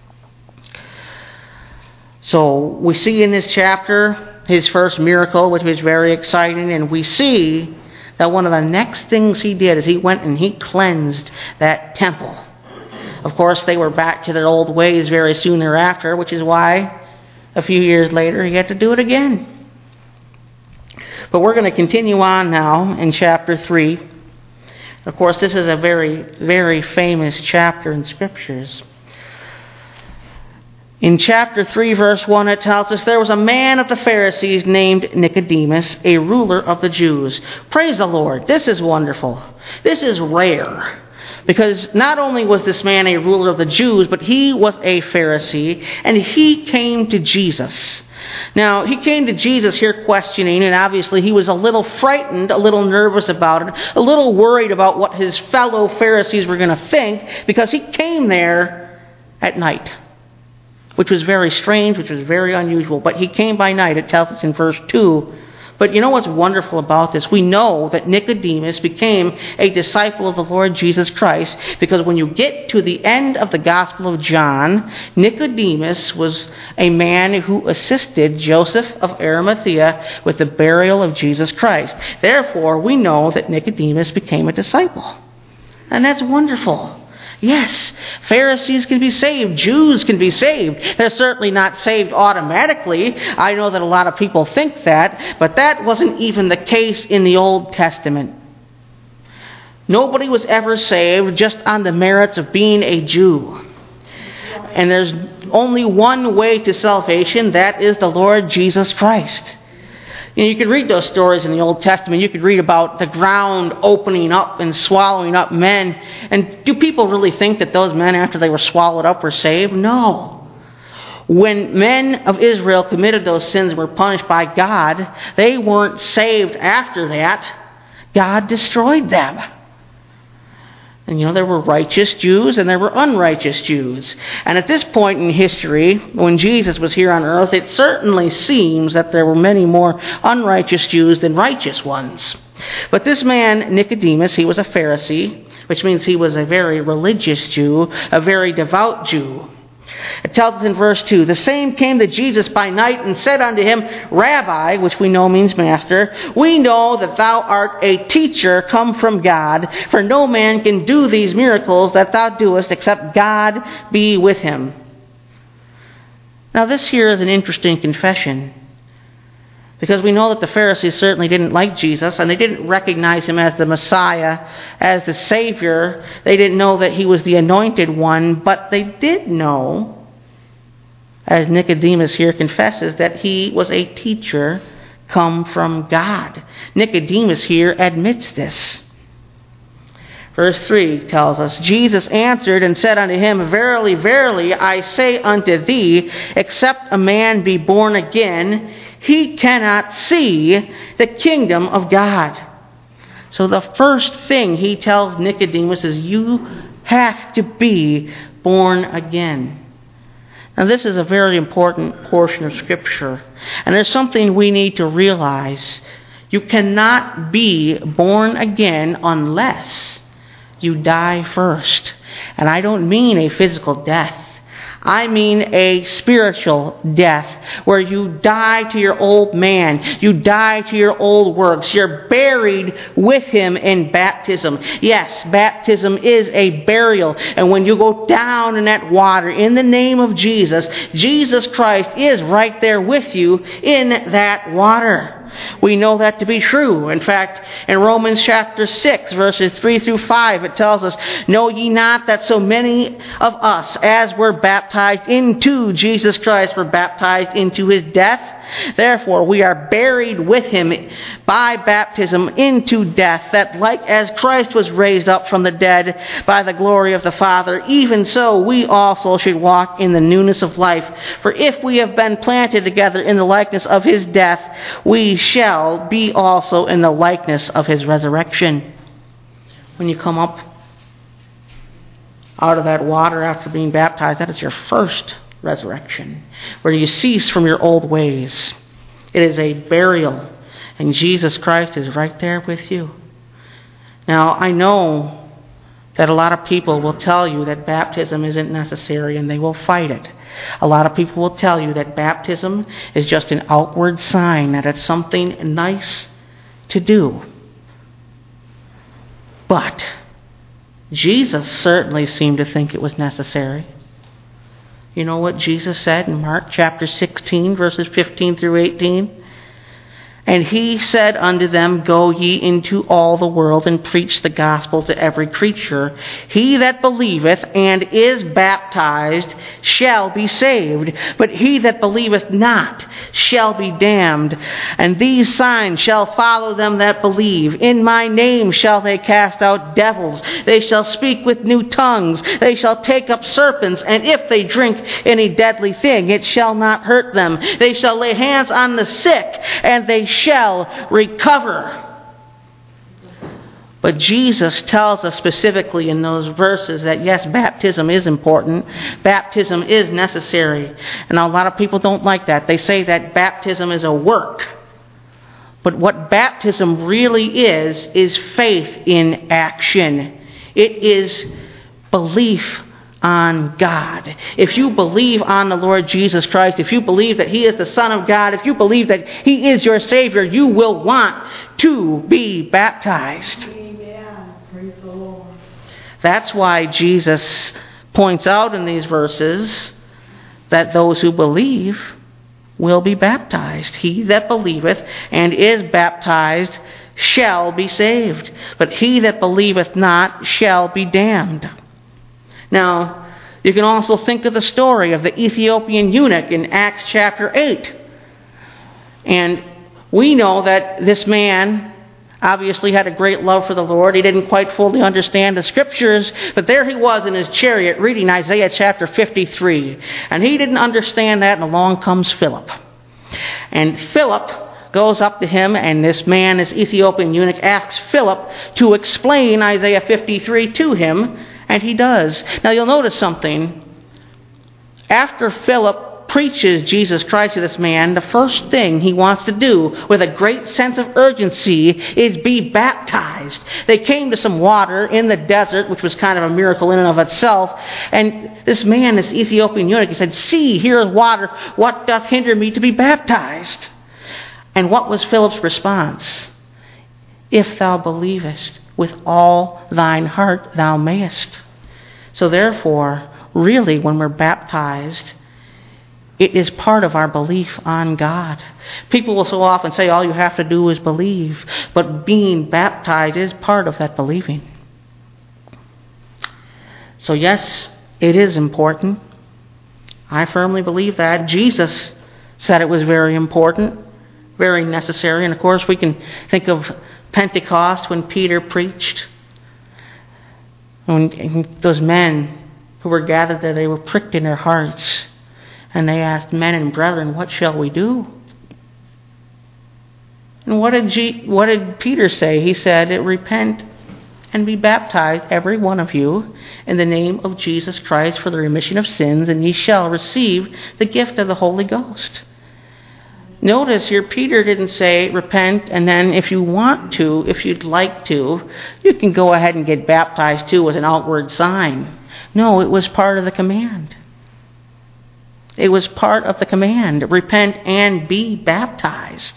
So we see in this chapter his first miracle, which was very exciting. And we see that one of the next things he did is he went and he cleansed that temple. Of course, they were back to their old ways very soon thereafter, which is why a few years later he had to do it again. But we're going to continue on now in chapter 3. Of course, this is a very, very famous chapter in Scriptures. In chapter 3, verse 1, it tells us, there was a man of the Pharisees named Nicodemus, a ruler of the Jews. Praise the Lord. This is wonderful. This is rare. Because not only was this man a ruler of the Jews, but he was a Pharisee, and he came to Jesus. Now, he came to Jesus here questioning, and obviously he was a little frightened, a little nervous about it, a little worried about what his fellow Pharisees were going to think, because he came there at night, which was very strange, which was very unusual. But he came by night, it tells us in verse 2. But you know what's wonderful about this? We know that Nicodemus became a disciple of the Lord Jesus Christ, because when you get to the end of the Gospel of John, Nicodemus was a man who assisted Joseph of Arimathea with the burial of Jesus Christ. Therefore, we know that Nicodemus became a disciple. And that's wonderful. Yes, Pharisees can be saved. Jews can be saved. They're certainly not saved automatically. I know that a lot of people think that, but that wasn't even the case in the Old Testament. Nobody was ever saved just on the merits of being a Jew. And there's only one way to salvation, that is the Lord Jesus Christ. You could read those stories in the Old Testament. You could read about the ground opening up and swallowing up men. And do people really think that those men, after they were swallowed up, were saved? No. When men of Israel committed those sins and were punished by God, they weren't saved after that. God destroyed them. And there were righteous Jews and there were unrighteous Jews. And at this point in history, when Jesus was here on earth, it certainly seems that there were many more unrighteous Jews than righteous ones. But this man, Nicodemus, he was a Pharisee, which means he was a very religious Jew, a very devout Jew. It tells us in verse 2, the same came to Jesus by night and said unto him, Rabbi, which we know means master, we know that thou art a teacher come from God, for no man can do these miracles that thou doest except God be with him. Now this here is an interesting confession, because we know that the Pharisees certainly didn't like Jesus, and they didn't recognize him as the Messiah, as the Savior. They didn't know that he was the anointed one, but they did know, as Nicodemus here confesses, that he was a teacher come from God. Nicodemus here admits this. Verse 3 tells us, Jesus answered and said unto him, Verily, verily, I say unto thee, except a man be born again, he cannot see the kingdom of God. So the first thing he tells Nicodemus is, you have to be born again. Now this is a very important portion of Scripture. And there's something we need to realize. You cannot be born again unless you die first. And I don't mean a physical death. I mean a spiritual death, where you die to your old man. You die to your old works. You're buried with him in baptism. Yes, baptism is a burial. And when you go down in that water in the name of Jesus, Jesus Christ is right there with you in that water. We know that to be true. In fact, in Romans chapter 6, verses 3 through 5, it tells us, "Know ye not that so many of us as were baptized into Jesus Christ were baptized into his death? Therefore we are buried with him by baptism into death, that like as Christ was raised up from the dead by the glory of the Father, even so we also should walk in the newness of life. For if we have been planted together in the likeness of his death, we shall be also in the likeness of his resurrection." When you come up out of that water after being baptized, that is your first resurrection, where you cease from your old ways. It is a burial, and Jesus Christ is right there with you. Now, I know that a lot of people will tell you that baptism isn't necessary, and they will fight it. A lot of people will tell you that baptism is just an outward sign, that it's something nice to do. But Jesus certainly seemed to think it was necessary. You know what Jesus said in Mark chapter 16, verses 15 through 18? "And he said unto them, Go ye into all the world, and preach the gospel to every creature. He that believeth and is baptized shall be saved, but he that believeth not shall be damned. And these signs shall follow them that believe. In my name shall they cast out devils. They shall speak with new tongues. They shall take up serpents, and if they drink any deadly thing, it shall not hurt them. They shall lay hands on the sick, and they shall recover." But Jesus tells us specifically in those verses that yes, baptism is important. Baptism is necessary. And a lot of people don't like that. They say that baptism is a work. But what baptism really is faith in action. It is belief on God. If you believe on the Lord Jesus Christ, if you believe that he is the Son of God, if you believe that he is your Savior, you will want to be baptized. Amen. Praise the Lord. That's why Jesus points out in these verses that those who believe will be baptized. He that believeth and is baptized shall be saved, but he that believeth not shall be damned. Now, you can also think of the story of the Ethiopian eunuch in Acts chapter 8. And we know that this man obviously had a great love for the Lord. He didn't quite fully understand the scriptures, but there he was in his chariot reading Isaiah chapter 53. And he didn't understand that, and along comes Philip. And Philip goes up to him, and this man, this Ethiopian eunuch, asks Philip to explain Isaiah 53 to him. And he does. Now you'll notice something. After Philip preaches Jesus Christ to this man, the first thing he wants to do with a great sense of urgency is be baptized. They came to some water in the desert, which was kind of a miracle in and of itself. And this man, this Ethiopian eunuch, he said, "See, here is water. What doth hinder me to be baptized?" And what was Philip's response? "If thou believest with all thine heart, thou mayest." So therefore, really, when we're baptized, it is part of our belief on God. People will so often say all you have to do is believe, but being baptized is part of that believing. So yes, it is important. I firmly believe that. Jesus said it was very important, very necessary. And of course, we can think of Pentecost when Peter preached. And those men who were gathered there, they were pricked in their hearts. And they asked, "Men and brethren, what shall we do?" And what did Peter say? He said, "Repent and be baptized, every one of you, in the name of Jesus Christ for the remission of sins, and ye shall receive the gift of the Holy Ghost." Notice here, Peter didn't say repent, and then if you want to, if you'd like to, you can go ahead and get baptized too as an outward sign. No, it was part of the command. It was part of the command. Repent and be baptized.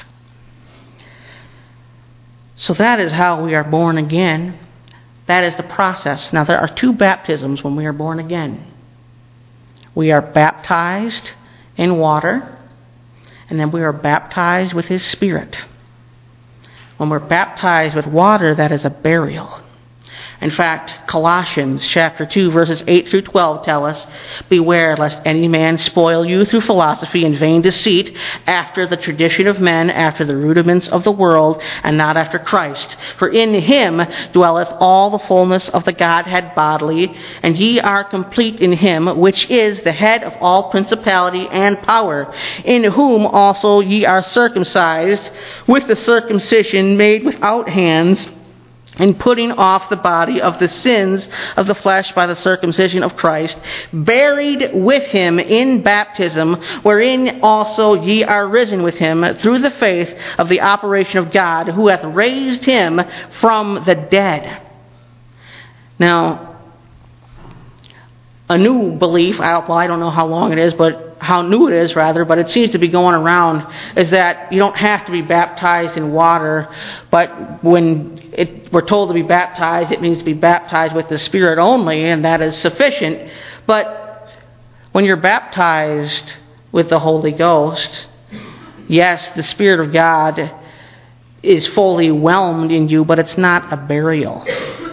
So that is how we are born again. That is the process. Now, there are two baptisms when we are born again. We are baptized in water, and then we are baptized with His Spirit. When we're baptized with water, that is a burial. In fact, Colossians chapter 2, verses 8 through 12 tell us, beware lest any man spoil you through philosophy and vain deceit, after the tradition of men, after the rudiments of the world, and not after Christ. For in Him dwelleth all the fullness of the Godhead bodily, and ye are complete in Him, which is the head of all principality and power, in whom also ye are circumcised, with the circumcision made without hands, and putting off the body of the sins of the flesh by the circumcision of Christ, buried with Him in baptism, wherein also ye are risen with Him through the faith of the operation of God, who hath raised Him from the dead. Now, a new belief, I don't know how long it is, but how new it is rather, but it seems to be going around, is that you don't have to be baptized in water, but when we're told to be baptized, it means to be baptized with the Spirit only, and that is sufficient. But when you're baptized with the Holy Ghost, yes, the Spirit of God is fully whelmed in you, but it's not a burial.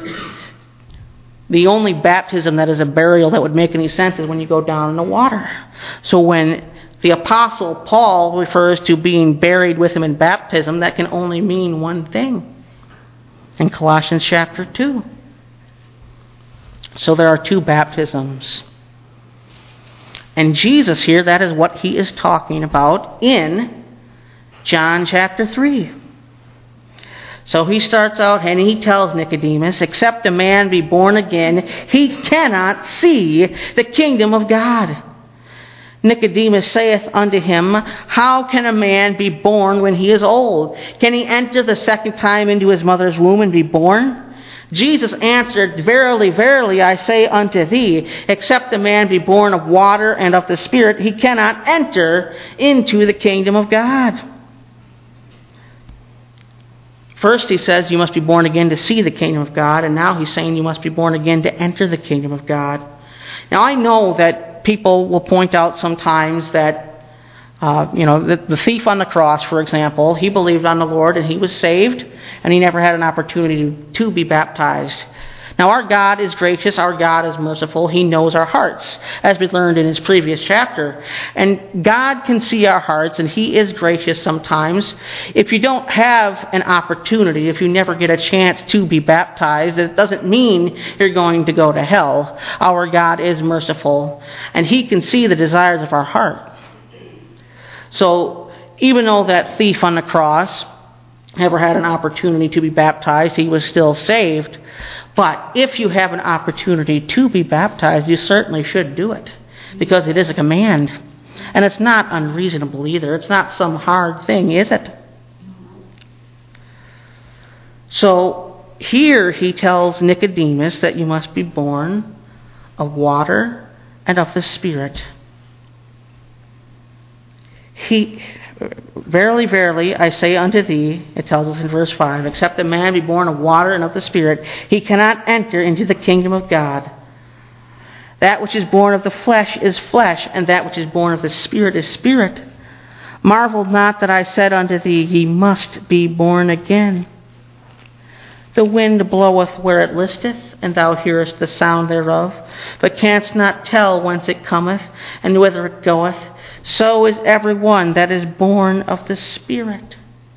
The only baptism that is a burial that would make any sense is when you go down in the water. So when the Apostle Paul refers to being buried with Him in baptism, that can only mean one thing. In Colossians chapter 2. So there are two baptisms. And Jesus here, that is what He is talking about in John chapter 3. So He starts out and He tells Nicodemus, except a man be born again, he cannot see the kingdom of God. Nicodemus saith unto Him, how can a man be born when he is old? Can he enter the second time into his mother's womb and be born? Jesus answered, verily, verily, I say unto thee, except a man be born of water and of the Spirit, he cannot enter into the kingdom of God. First He says you must be born again to see the kingdom of God, and now He's saying you must be born again to enter the kingdom of God. Now I know that people will point out sometimes that, the thief on the cross, for example, he believed on the Lord and he was saved, and he never had an opportunity to be baptized. Now our God is gracious, our God is merciful, He knows our hearts, as we learned in His previous chapter. And God can see our hearts, and He is gracious sometimes. If you don't have an opportunity, if you never get a chance to be baptized, it doesn't mean you're going to go to hell. Our God is merciful, and He can see the desires of our heart. So even though that thief on the cross never had an opportunity to be baptized, he was still saved. But if you have an opportunity to be baptized, you certainly should do it, because it is a command. And it's not unreasonable either. It's not some hard thing, is it? So here He tells Nicodemus that you must be born of water and of the Spirit. Verily, verily, I say unto thee, it tells us in verse 5, except a man be born of water and of the Spirit, he cannot enter into the kingdom of God. That which is born of the flesh is flesh, and that which is born of the Spirit is spirit. Marvel not that I said unto thee, ye must be born again. The wind bloweth where it listeth, and thou hearest the sound thereof, but canst not tell whence it cometh, and whither it goeth. So is every one that is born of the Spirit.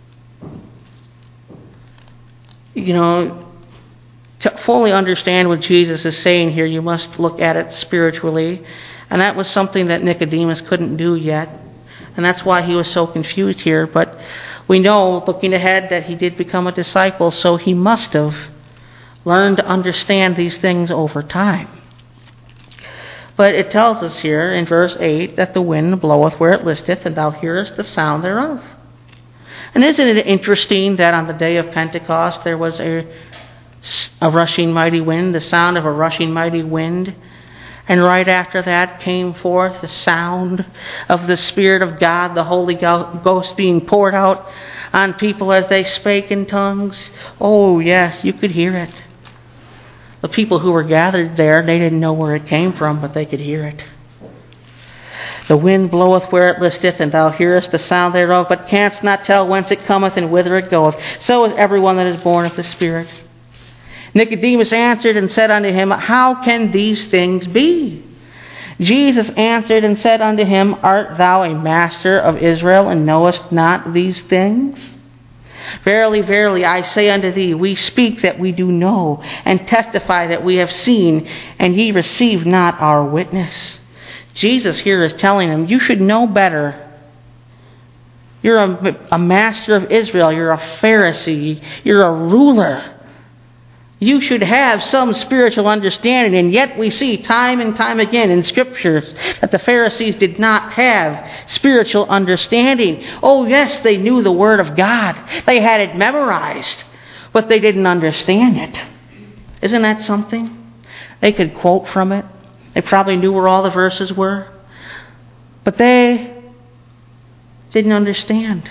To fully understand what Jesus is saying here, you must look at it spiritually. And that was something that Nicodemus couldn't do yet. And that's why he was so confused here. But we know, looking ahead, that he did become a disciple, so he must have learned to understand these things over time. But it tells us here in verse 8 that the wind bloweth where it listeth, and thou hearest the sound thereof. And isn't it interesting that on the day of Pentecost there was a rushing mighty wind, the sound of a rushing mighty wind? And right after that came forth the sound of the Spirit of God, the Holy Ghost being poured out on people as they spake in tongues. Oh yes, you could hear it. The people who were gathered there, they didn't know where it came from, but they could hear it. The wind bloweth where it listeth, and thou hearest the sound thereof, but canst not tell whence it cometh and whither it goeth. So is everyone that is born of the Spirit. Nicodemus answered and said unto him, How can these things be? Jesus answered and said unto him, Art thou a master of Israel, and knowest not these things? Verily, verily, I say unto thee, we speak that we do know, and testify that we have seen, and ye receive not our witness. Jesus here is telling him, you should know better. You're a master of Israel. You're a Pharisee. You're a ruler. You should have some spiritual understanding, and yet we see time and time again in Scriptures that the Pharisees did not have spiritual understanding. Oh yes, they knew the Word of God. They had it memorized, but they didn't understand it. Isn't that something? They could quote from it. They probably knew where all the verses were, but they didn't understand.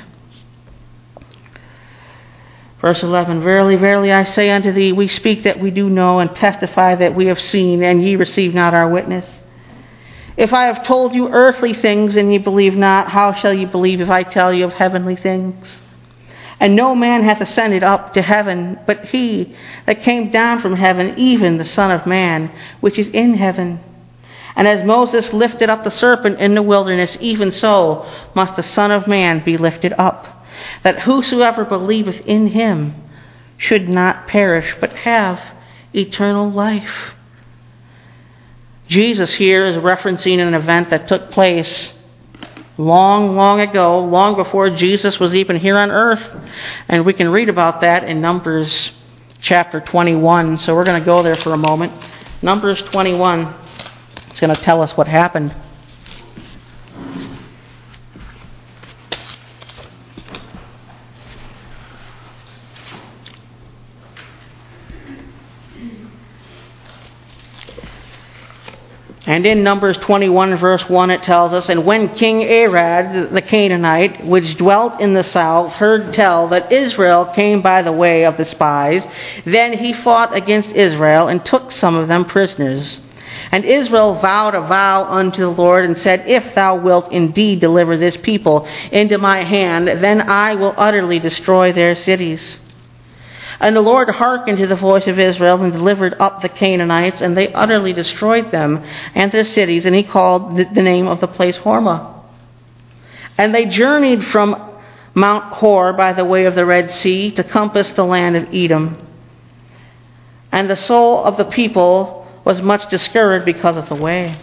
Verse 11, Verily, verily, I say unto thee, we speak that we do know, and testify that we have seen, and ye receive not our witness. If I have told you earthly things, and ye believe not, how shall ye believe if I tell you of heavenly things? And no man hath ascended up to heaven, but he that came down from heaven, even the Son of Man, which is in heaven. And as Moses lifted up the serpent in the wilderness, even so must the Son of Man be lifted up, that whosoever believeth in him should not perish, but have eternal life. Jesus here is referencing an event that took place long, long ago, long before Jesus was even here on earth. And we can read about that in Numbers chapter 21. So we're going to go there for a moment. Numbers 21 is going to tell us what happened. And in Numbers 21 verse 1 it tells us, And when King Arad the Canaanite, which dwelt in the south, heard tell that Israel came by the way of the spies, then he fought against Israel, and took some of them prisoners. And Israel vowed a vow unto the Lord, and said, If thou wilt indeed deliver this people into my hand, then I will utterly destroy their cities. And the Lord hearkened to the voice of Israel, and delivered up the Canaanites, and they utterly destroyed them and their cities, and he called the name of the place Hormah. And they journeyed from Mount Hor by the way of the Red Sea to compass the land of Edom. And the soul of the people was much discouraged because of the way.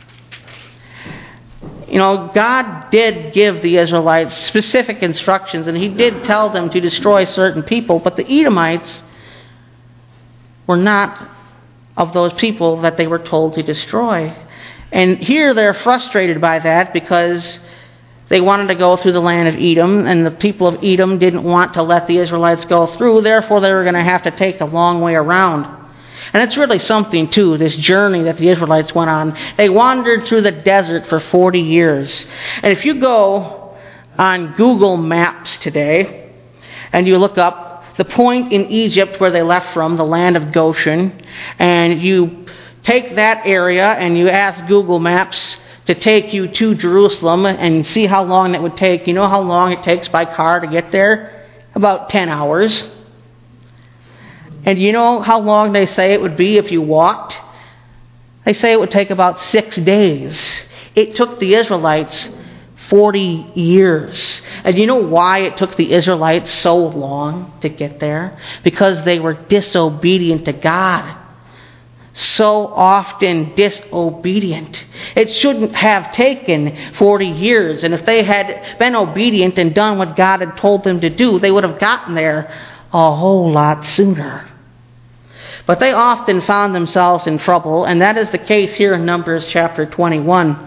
You know, God did give the Israelites specific instructions, and he did tell them to destroy certain people, but the Edomites were not of those people that they were told to destroy. And here they're frustrated by that because they wanted to go through the land of Edom, and the people of Edom didn't want to let the Israelites go through. Therefore, they were going to have to take a long way around. And it's really something, too, this journey that the Israelites went on. They wandered through the desert for 40 years. And if you go on Google Maps today, and you look up the point in Egypt where they left from, the land of Goshen, and you take that area and you ask Google Maps to take you to Jerusalem and see how long that would take. You know how long it takes by car to get there? About 10 hours. And you know how long they say it would be if you walked? They say it would take about 6 days. It took the Israelites 40 years. And you know why it took the Israelites so long to get there? Because they were disobedient to God. So often disobedient. It shouldn't have taken 40 years. And if they had been obedient and done what God had told them to do, they would have gotten there a whole lot sooner. But they often found themselves in trouble, and that is the case here in Numbers chapter 21.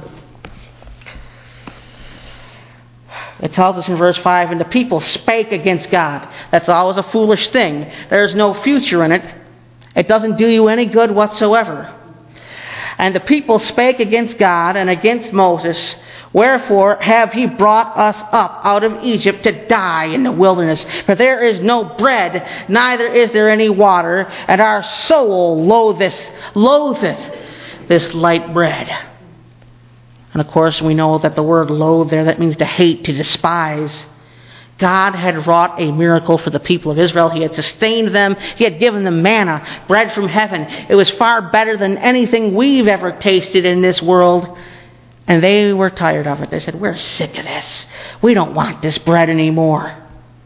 It tells us in verse 5, and the people spake against God. That's always a foolish thing. There's no future in it. It doesn't do you any good whatsoever. And the people spake against God and against Moses, wherefore have he brought us up out of Egypt to die in the wilderness? For there is no bread, neither is there any water, and our soul loatheth this light bread. And of course we know that the word loathe there, that means to hate, to despise. God had wrought a miracle for the people of Israel. He had sustained them. He had given them manna, bread from heaven. It was far better than anything we've ever tasted in this world. And they were tired of it. They said, we're sick of this. We don't want this bread anymore.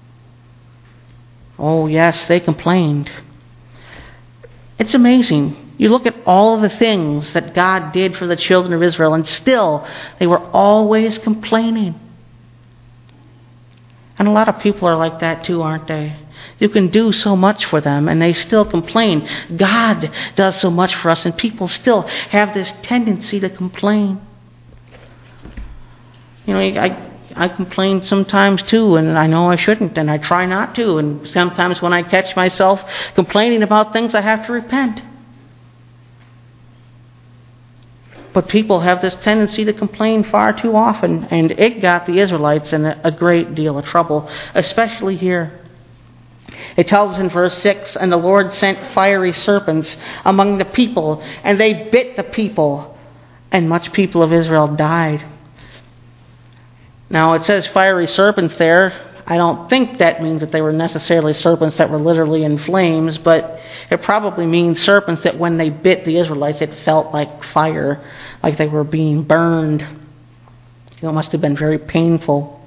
Oh yes, they complained. It's amazing. You look at all of the things that God did for the children of Israel, and still they were always complaining. And a lot of people are like that too, aren't they? You can do so much for them, and they still complain. God does so much for us, and people still have this tendency to complain. You know, I complain sometimes too, and I know I shouldn't, and I try not to. And sometimes when I catch myself complaining about things, I have to repent. But people have this tendency to complain far too often, and it got the Israelites in a great deal of trouble, especially here. It tells us in verse 6, and the Lord sent fiery serpents among the people, and they bit the people, and much people of Israel died. Now it says fiery serpents there. I don't think that means that they were necessarily serpents that were literally in flames, but it probably means serpents that when they bit the Israelites, it felt like fire, like they were being burned. It must have been very painful.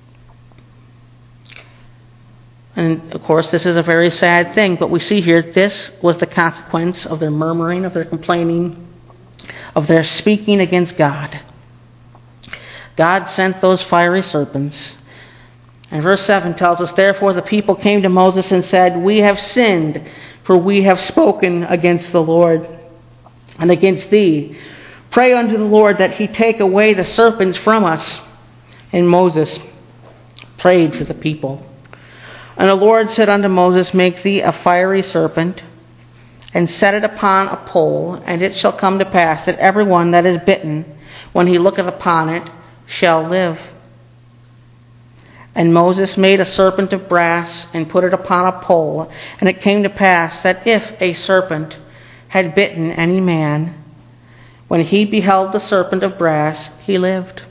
And of course, this is a very sad thing, but we see here this was the consequence of their murmuring, of their complaining, of their speaking against God. God sent those fiery serpents. And verse 7 tells us, therefore the people came to Moses and said, we have sinned, for we have spoken against the Lord and against thee. Pray unto the Lord that he take away the serpents from us. And Moses prayed for the people. And the Lord said unto Moses, make thee a fiery serpent, and set it upon a pole, and it shall come to pass that every one that is bitten, when he looketh upon it, shall live. And Moses made a serpent of brass, and put it upon a pole. And it came to pass that if a serpent had bitten any man, when he beheld the serpent of brass, he lived.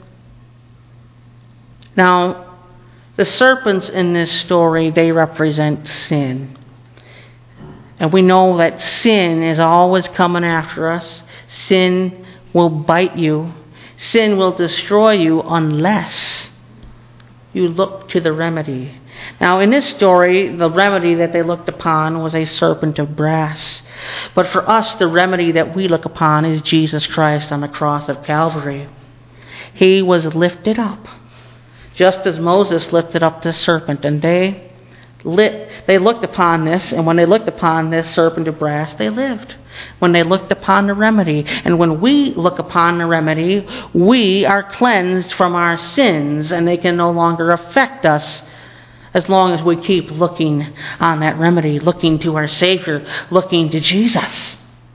Now, the serpents in this story, they represent sin. And we know that sin is always coming after us. Sin will bite you. Sin will destroy you unless you look to the remedy. Now, in this story, the remedy that they looked upon was a serpent of brass. But for us, the remedy that we look upon is Jesus Christ on the cross of Calvary. He was lifted up, just as Moses lifted up the serpent. And they looked upon this, and when they looked upon this serpent of brass, they lived. When they looked upon the remedy. And when we look upon the remedy, we are cleansed from our sins, and they can no longer affect us as long as we keep looking on that remedy, looking to our Savior, looking to Jesus.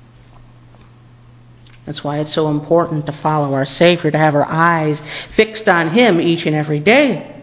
That's why it's so important to follow our Savior, to have our eyes fixed on Him each and every day.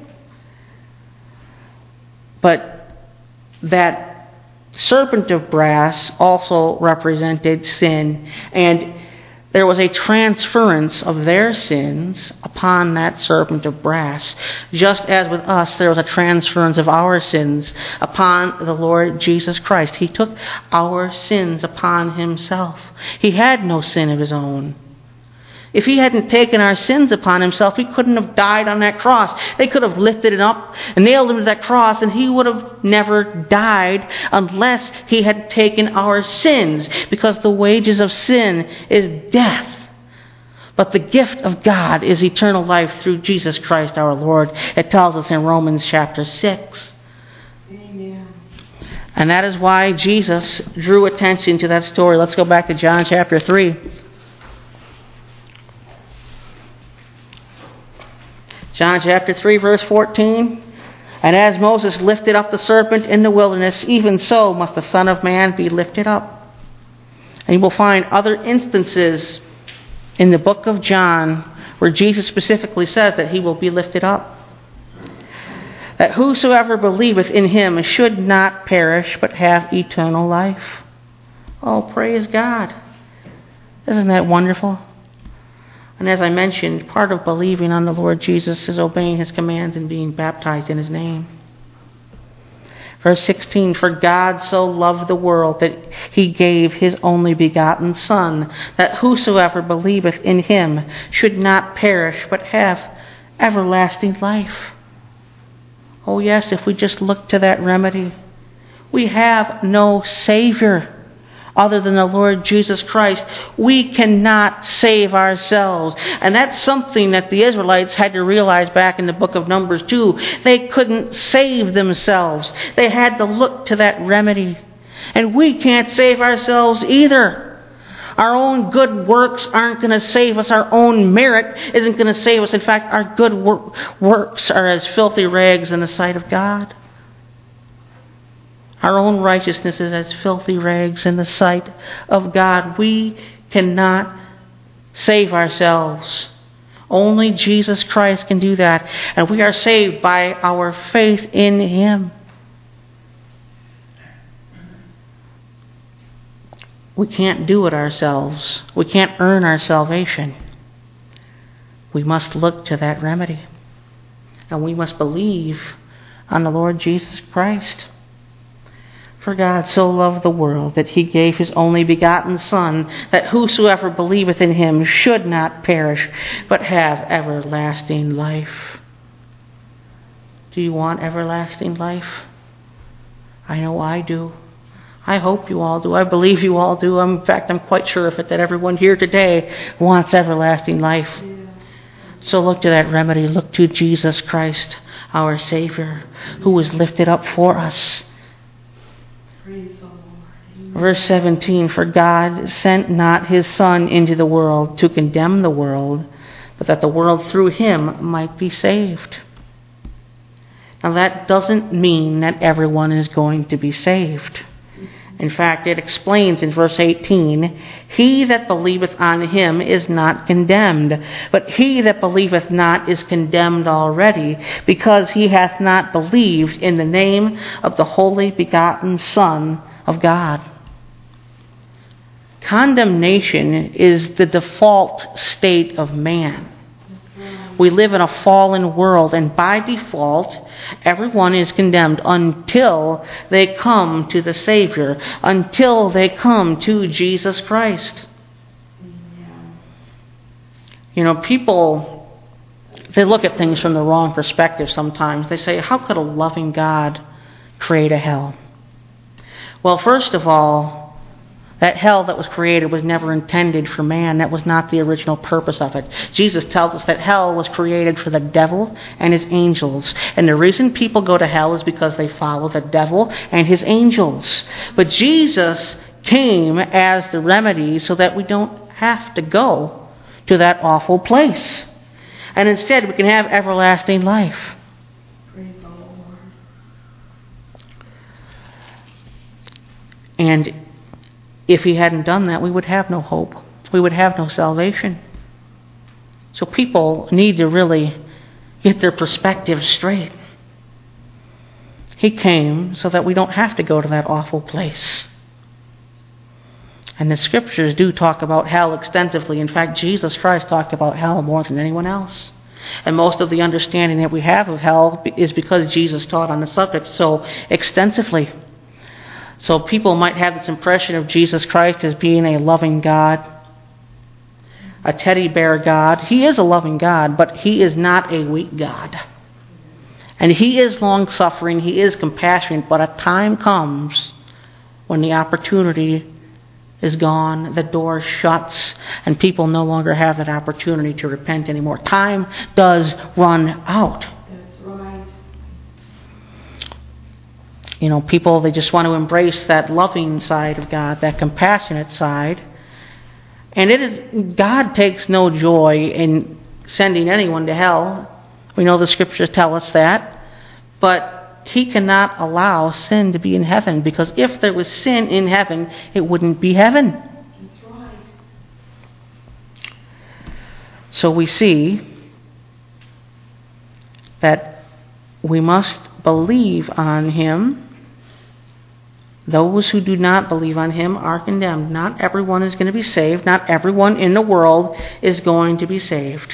But that serpent of brass also represented sin, and there was a transference of their sins upon that serpent of brass. Just as with us, there was a transference of our sins upon the Lord Jesus Christ. He took our sins upon Himself. He had no sin of His own. If He hadn't taken our sins upon Himself, He couldn't have died on that cross. They could have lifted Him up and nailed Him to that cross, and He would have never died unless He had taken our sins, because the wages of sin is death. But the gift of God is eternal life through Jesus Christ our Lord. It tells us in Romans chapter 6. Amen. And that is why Jesus drew attention to that story. Let's go back to John chapter 3. John chapter 3, verse 14. And as Moses lifted up the serpent in the wilderness, even so must the Son of Man be lifted up. And you will find other instances in the book of John where Jesus specifically says that he will be lifted up. That whosoever believeth in him should not perish, but have eternal life. Oh, praise God. Isn't that wonderful? And as I mentioned, part of believing on the Lord Jesus is obeying his commands and being baptized in his name. Verse 16, for God so loved the world that he gave his only begotten Son, that whosoever believeth in him should not perish, but have everlasting life. Oh yes, if we just look to that remedy. We have no Savior other than the Lord Jesus Christ. We cannot save ourselves. And that's something that the Israelites had to realize back in the book of Numbers too. They couldn't save themselves. They had to look to that remedy. And we can't save ourselves either. Our own good works aren't going to save us. Our own merit isn't going to save us. In fact, our good works are as filthy rags in the sight of God. Our own righteousness is as filthy rags in the sight of God. We cannot save ourselves. Only Jesus Christ can do that. And we are saved by our faith in him. We can't do it ourselves. We can't earn our salvation. We must look to that remedy. And we must believe on the Lord Jesus Christ. For God so loved the world that he gave his only begotten Son, that whosoever believeth in him should not perish, but have everlasting life. Do you want everlasting life? I know I do. I hope you all do. I believe you all do. In fact, I'm quite sure of it, that everyone here today wants everlasting life. Yeah. So look to that remedy. Look to Jesus Christ, our Savior, who was lifted up for us. Praise the Lord. Verse 17, for God sent not his Son into the world to condemn the world, but that the world through him might be saved. Now that doesn't mean that everyone is going to be saved. In fact, it explains in verse 18, he that believeth on him is not condemned, but he that believeth not is condemned already, because he hath not believed in the name of the only begotten Son of God. Condemnation is the default state of man. We live in a fallen world, and by default, everyone is condemned until they come to the Savior, until they come to Jesus Christ. You know, people, they look at things from the wrong perspective sometimes. They say, how could a loving God create a hell? Well, first of all, that hell that was created was never intended for man. That was not the original purpose of it. Jesus tells us that hell was created for the devil and his angels. And the reason people go to hell is because they follow the devil and his angels. But Jesus came as the remedy so that we don't have to go to that awful place. And instead we can have everlasting life. Praise the Lord. And if he hadn't done that, we would have no hope. We would have no salvation. So people need to really get their perspective straight. He came so that we don't have to go to that awful place. And the scriptures do talk about hell extensively. In fact, Jesus Christ talked about hell more than anyone else. And most of the understanding that we have of hell is because Jesus taught on the subject so extensively. So people might have this impression of Jesus Christ as being a loving God, a teddy bear God. He is a loving God, but he is not a weak God. And he is long-suffering, he is compassionate, but a time comes when the opportunity is gone, the door shuts, and people no longer have that opportunity to repent anymore. Time does run out. That's right. People, they just want to embrace that loving side of God, that compassionate side. And God takes no joy in sending anyone to hell. We know the scriptures tell us that. But He cannot allow sin to be in heaven, because if there was sin in heaven, it wouldn't be heaven. That's right. So we see that we must believe on Him. Those who do not believe on Him are condemned. Not everyone is going to be saved. Not everyone in the world is going to be saved.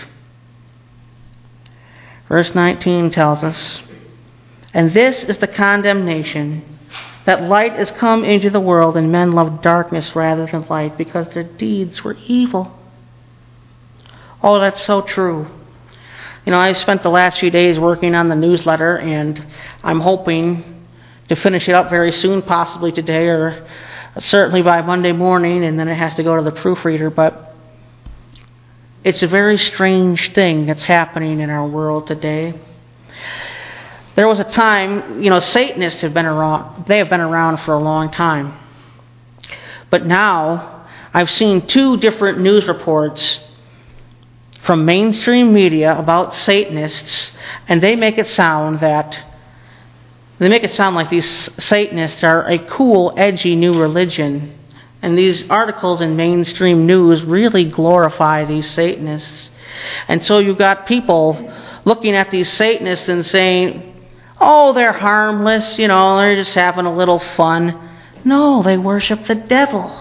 Verse 19 tells us, "And this is the condemnation, that light is come into the world, and men love darkness rather than light, because their deeds were evil." Oh, that's so true. I've spent the last few days working on the newsletter, and I'm hoping to finish it up very soon, possibly today or certainly by Monday morning, and then it has to go to the proofreader. But it's a very strange thing that's happening in our world today. There was a time, Satanists have been around. They have been around for a long time. But now I've seen 2 different news reports from mainstream media about Satanists, and they make it sound like these Satanists are a cool, edgy new religion. And these articles in mainstream news really glorify these Satanists. And so you've got people looking at these Satanists and saying, oh, they're harmless, they're just having a little fun. No, they worship the devil.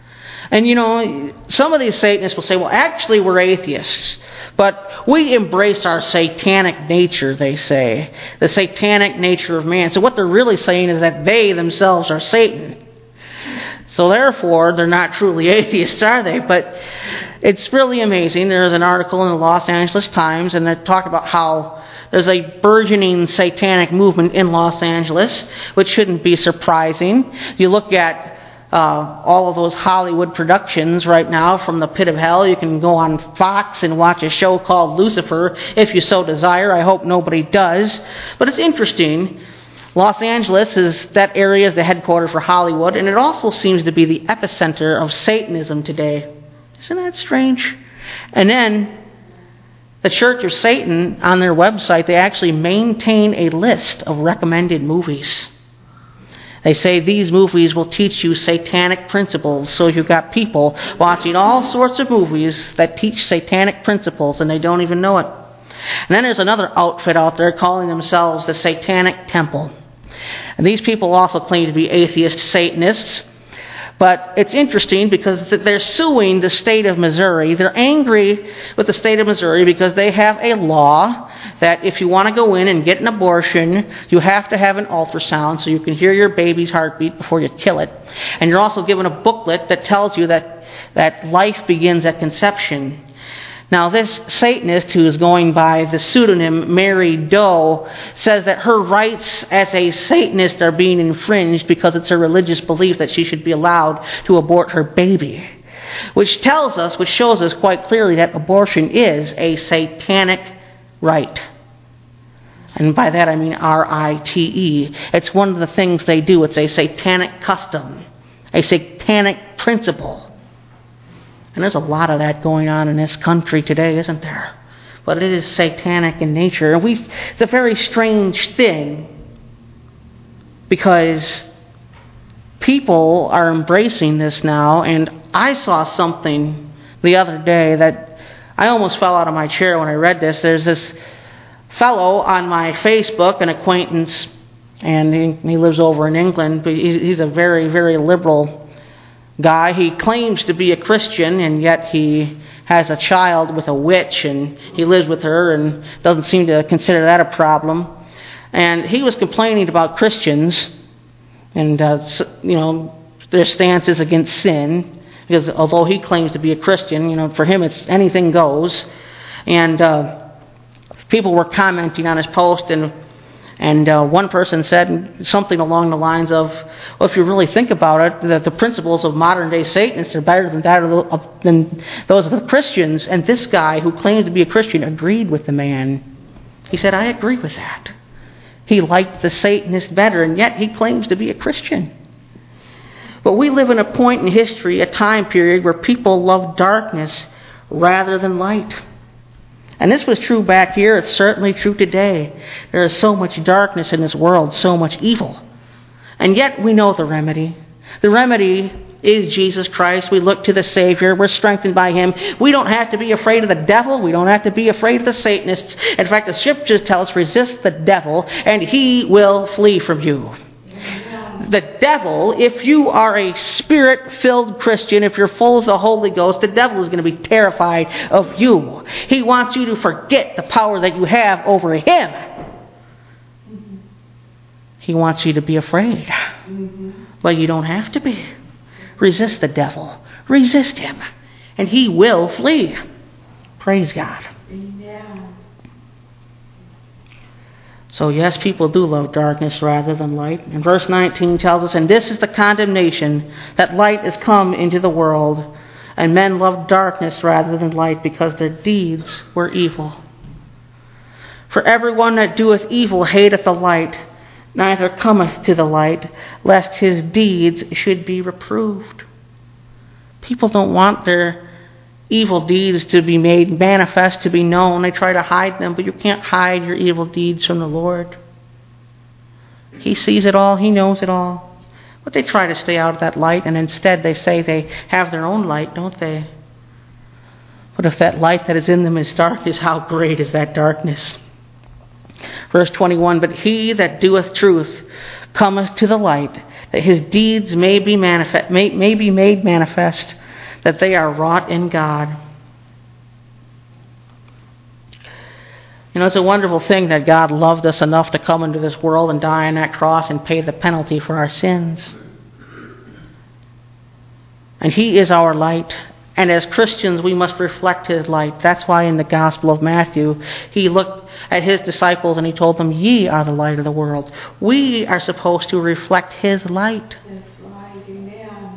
And some of these Satanists will say, well, actually we're atheists, but we embrace our satanic nature, they say. The satanic nature of man. So what they're really saying is that they themselves are Satan. So therefore, they're not truly atheists, are they? But it's really amazing. There's an article in the Los Angeles Times, and they talk about how there's a burgeoning satanic movement in Los Angeles, which shouldn't be surprising. You look at all of those Hollywood productions right now from the pit of hell. You can go on Fox and watch a show called Lucifer if you so desire. I hope nobody does. But it's interesting. Los Angeles that area is the headquarters for Hollywood, and it also seems to be the epicenter of Satanism today. Isn't that strange? And then the Church of Satan, on their website, they actually maintain a list of recommended movies. They say these movies will teach you satanic principles. So you've got people watching all sorts of movies that teach satanic principles, and they don't even know it. And then there's another outfit out there calling themselves the Satanic Temple. And these people also claim to be atheist Satanists. But it's interesting because they're suing the state of Missouri. They're angry with the state of Missouri because they have a law that if you want to go in and get an abortion, you have to have an ultrasound so you can hear your baby's heartbeat before you kill it. And you're also given a booklet that tells you that life begins at conception. Now, this Satanist, who is going by the pseudonym Mary Doe, says that her rights as a Satanist are being infringed because it's her religious belief that she should be allowed to abort her baby. Which shows us quite clearly that abortion is a satanic right. And by that I mean R-I-T-E. It's one of the things they do. It's a satanic custom, a satanic principle. And there's a lot of that going on in this country today, isn't there? But it is satanic in nature. And it's a very strange thing because people are embracing this now. And I saw something the other day that I almost fell out of my chair when I read this. There's this fellow on my Facebook, an acquaintance, and he lives over in England, but he's a very, very liberal guy. He claims to be a Christian, and yet he has a child with a witch, and he lives with her and doesn't seem to consider that a problem. And he was complaining about Christians and their stances against sin, because although he claims to be a Christian, for him it's anything goes. And people were commenting on his post, and one person said something along the lines of, well, if you really think about it, that the principles of modern-day Satanists are better than those of the Christians. And this guy, who claimed to be a Christian, agreed with the man. He said, I agree with that. He liked the Satanist better, and yet he claims to be a Christian. But we live in a point in history, a time period, where people love darkness rather than light. And this was true back here. It's certainly true today. There is so much darkness in this world, so much evil. And yet we know the remedy. The remedy is Jesus Christ. We look to the Savior. We're strengthened by Him. We don't have to be afraid of the devil. We don't have to be afraid of the Satanists. In fact, the Scriptures tell us, resist the devil, and he will flee from you. The devil, if you are a Spirit-filled Christian, if you're full of the Holy Ghost, the devil is going to be terrified of you. He wants you to forget the power that you have over him. He wants you to be afraid. But you don't have to be. Resist the devil. Resist him. And he will flee. Praise God. Amen. So yes, people do love darkness rather than light. And verse 19 tells us, and this is the condemnation, that light is come into the world, and men love darkness rather than light, because their deeds were evil. For everyone that doeth evil hateth the light, neither cometh to the light, lest his deeds should be reproved. People don't want their evil deeds to be made manifest, to be known. They try to hide them, but you can't hide your evil deeds from the Lord. He sees it all. He knows it all. But they try to stay out of that light, and instead they say they have their own light, don't they? But if that light that is in them is darkness, how great is that darkness? Verse 21, but he that doeth truth cometh to the light, that his deeds may be made manifest, that they are wrought in God. You know, it's a wonderful thing that God loved us enough to come into this world and die on that cross and pay the penalty for our sins. And He is our light. And as Christians, we must reflect His light. That's why in the Gospel of Matthew, He looked at His disciples and He told them, ye are the light of the world. We are supposed to reflect His light. That's right. Amen.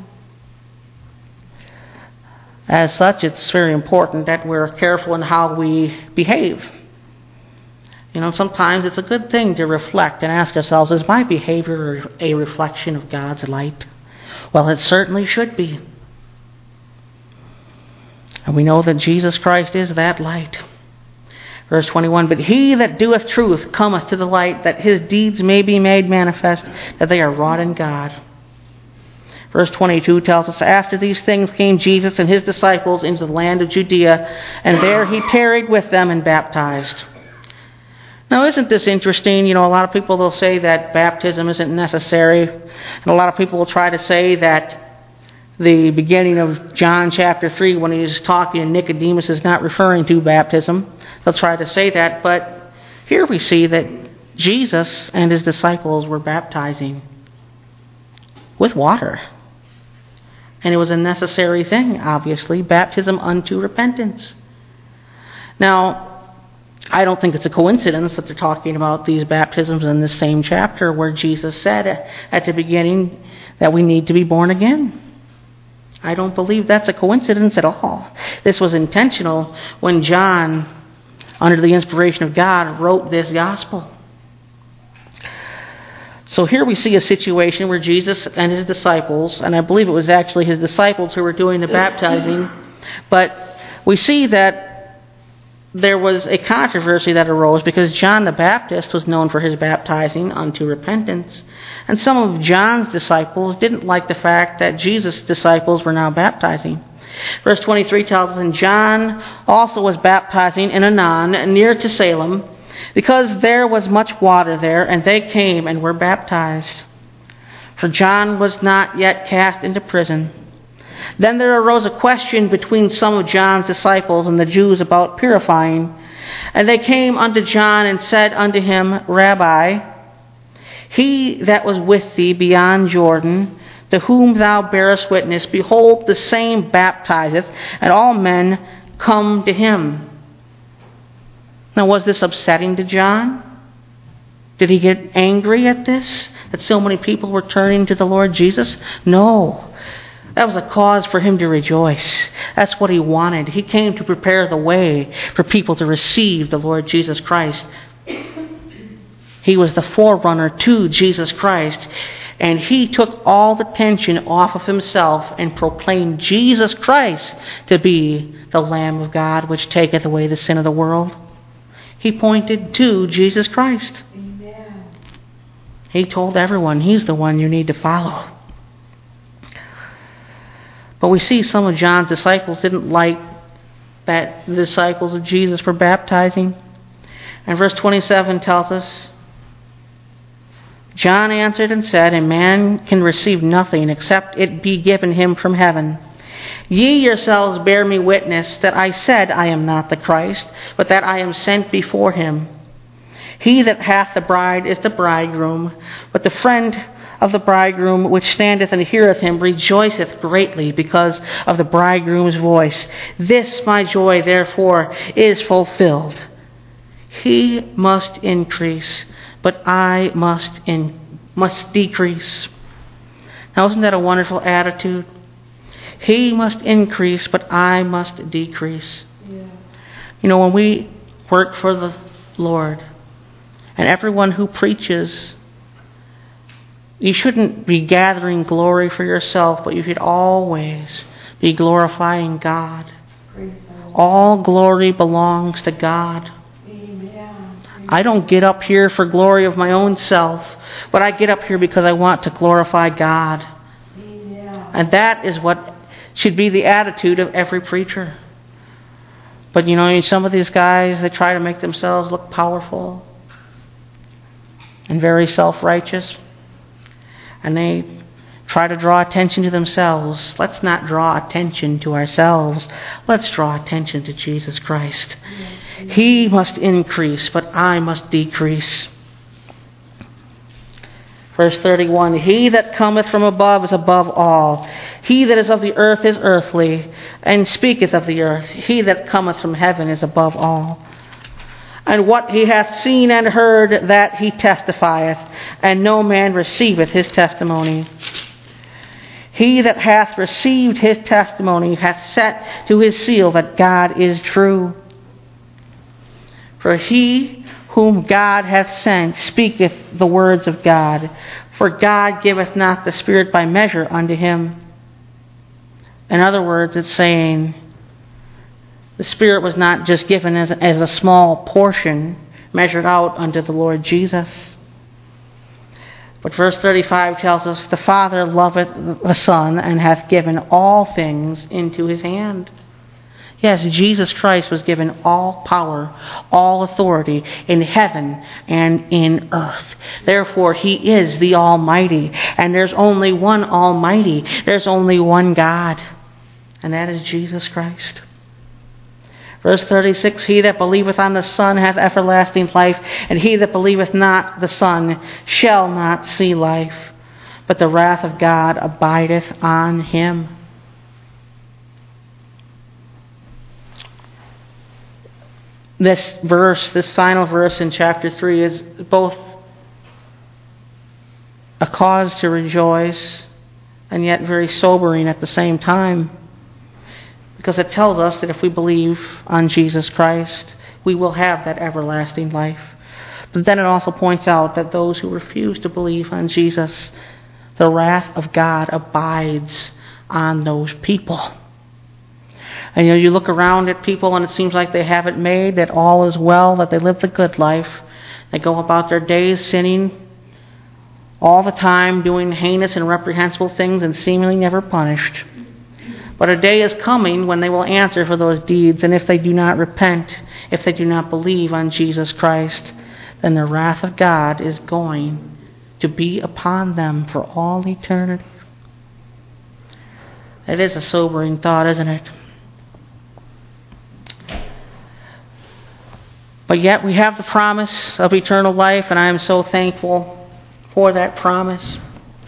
As such, it's very important that we're careful in how we behave. You know, sometimes it's a good thing to reflect and ask ourselves, is my behavior a reflection of God's light? Well, it certainly should be. And we know that Jesus Christ is that light. Verse 21, but he that doeth truth cometh to the light, that his deeds may be made manifest, that they are wrought in God. Verse 22 tells us, after these things came Jesus and his disciples into the land of Judea, and there he tarried with them and baptized. Now, isn't this interesting? You know, a lot of people will say that baptism isn't necessary. And a lot of people will try to say that the beginning of John chapter 3, when he's talking to Nicodemus, is not referring to baptism. They'll try to say that. But here we see that Jesus and his disciples were baptizing with water. And it was a necessary thing, obviously. Baptism unto repentance. Now, I don't think it's a coincidence that they're talking about these baptisms in this same chapter where Jesus said at the beginning that we need to be born again. I don't believe that's a coincidence at all. This was intentional when John, under the inspiration of God, wrote this gospel. So here we see a situation where Jesus and his disciples, and I believe it was actually his disciples who were doing the baptizing, but we see that there was a controversy that arose because John the Baptist was known for his baptizing unto repentance. And some of John's disciples didn't like the fact that Jesus' disciples were now baptizing. Verse 23 tells us, and John also was baptizing in Aenon, near to Salem, because there was much water there, and they came and were baptized. For John was not yet cast into prison. Then there arose a question between some of John's disciples and the Jews about purifying. And they came unto John and said unto him, Rabbi, he that was with thee beyond Jordan, to whom thou bearest witness, behold, the same baptizeth, and all men come to him. Now, was this upsetting to John? Did he get angry at this, that so many people were turning to the Lord Jesus? No. That was a cause for him to rejoice. That's what he wanted. He came to prepare the way for people to receive the Lord Jesus Christ. He was the forerunner to Jesus Christ. And he took all the tension off of himself and proclaimed Jesus Christ to be the Lamb of God, which taketh away the sin of the world. He pointed to Jesus Christ. Amen. He told everyone he's the one you need to follow. But we see some of John's disciples didn't like that the disciples of Jesus were baptizing. And verse 27 tells us, John answered and said, a man can receive nothing except it be given him from heaven. Ye yourselves bear me witness that I said I am not the Christ, but that I am sent before him. He that hath the bride is the bridegroom, but the friend of the bridegroom which standeth and heareth him rejoiceth greatly because of the bridegroom's voice. This my joy therefore is fulfilled. He must increase, but I must decrease. Now, isn't that a wonderful attitude? He must increase, but I must decrease. Yes. You know, when we work for the Lord, and everyone who preaches, you shouldn't be gathering glory for yourself, but you should always be glorifying God. Praise the Lord. All glory belongs to God. Amen. I don't get up here for glory of my own self, but I get up here because I want to glorify God. Amen. And that is what should be the attitude of every preacher. But you know, some of these guys, they try to make themselves look powerful and very self-righteous. And they try to draw attention to themselves. Let's not draw attention to ourselves. Let's draw attention to Jesus Christ. He must increase, but I must decrease. Verse 31, he that cometh from above is above all. He that is of the earth is earthly, and speaketh of the earth. He that cometh from heaven is above all. And what he hath seen and heard, that he testifieth, and no man receiveth his testimony. He that hath received his testimony hath set to his seal that God is true. For he whom God hath sent speaketh the words of God. For God giveth not the Spirit by measure unto him. In other words, it's saying the Spirit was not just given as a small portion measured out unto the Lord Jesus. But verse 35 tells us, the Father loveth the Son, and hath given all things into his hand. Yes, Jesus Christ was given all power, all authority in heaven and in earth. Therefore, he is the Almighty. And there's only one Almighty. There's only one God. And that is Jesus Christ. Verse 36, he that believeth on the Son hath everlasting life, and he that believeth not the Son shall not see life, but the wrath of God abideth on him. This verse, this final verse in chapter 3, is both a cause to rejoice and yet very sobering at the same time. Because it tells us that if we believe on Jesus Christ, we will have that everlasting life. But then it also points out that those who refuse to believe on Jesus, the wrath of God abides on those people. And you know, you look around at people and it seems like they have it made, that all is well, that they live the good life. They go about their days sinning all the time, doing heinous and reprehensible things and seemingly never punished. But a day is coming when they will answer for those deeds, and if they do not repent, if they do not believe on Jesus Christ, then the wrath of God is going to be upon them for all eternity. It is a sobering thought, isn't it? But yet we have the promise of eternal life, and I am so thankful for that promise.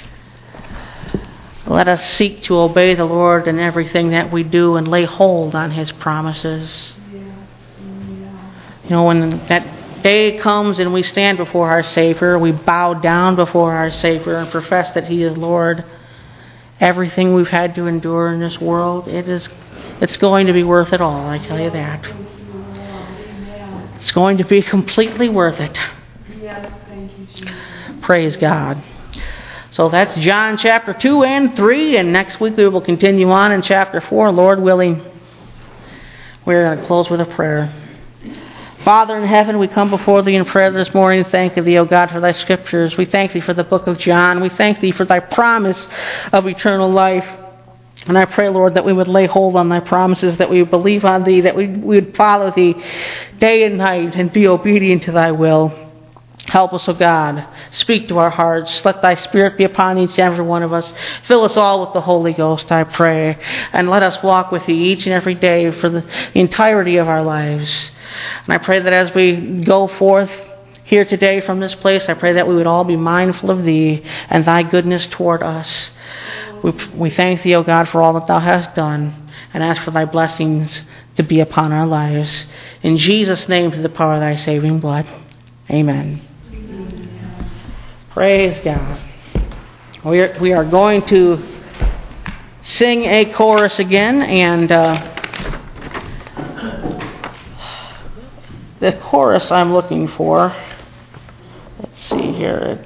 Let us seek to obey the Lord in everything that we do and lay hold on his promises. You know, when that day comes and we stand before our Savior, we bow down before our Savior and profess that he is Lord, everything we've had to endure in this world, it's going to be worth it all, I tell you that. It's going to be completely worth it. Yes, Thank you, Jesus. Praise God. So that's John chapter 2 and 3, and next week we will continue on in chapter 4, Lord willing. We're going to close with a prayer. Father in heaven, we come before Thee in prayer this morning, thanking Thee, O God, for Thy scriptures. We thank Thee for the book of John. We thank Thee for Thy promise of eternal life. And I pray, Lord, that we would lay hold on Thy promises, that we would believe on Thee, that we would follow Thee day and night and be obedient to Thy will. Help us, O God. Speak to our hearts. Let Thy Spirit be upon each and every one of us. Fill us all with the Holy Ghost, I pray. And let us walk with Thee each and every day for the entirety of our lives. And I pray that as we go forth here today from this place, I pray that we would all be mindful of Thee and Thy goodness toward us. We thank Thee, O God, for all that Thou hast done, and ask for Thy blessings to be upon our lives. In Jesus' name, through the power of Thy saving blood. Amen. Praise God. We are going to sing a chorus again, and the chorus I'm looking for, let's see here,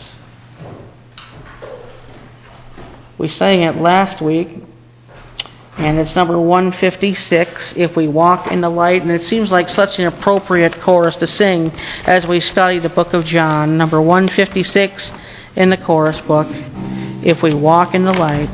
we sang it last week, and it's number 156, If We Walk in the Light, and it seems like such an appropriate chorus to sing as we study the book of John, number 156 in the chorus book, If We Walk in the Light.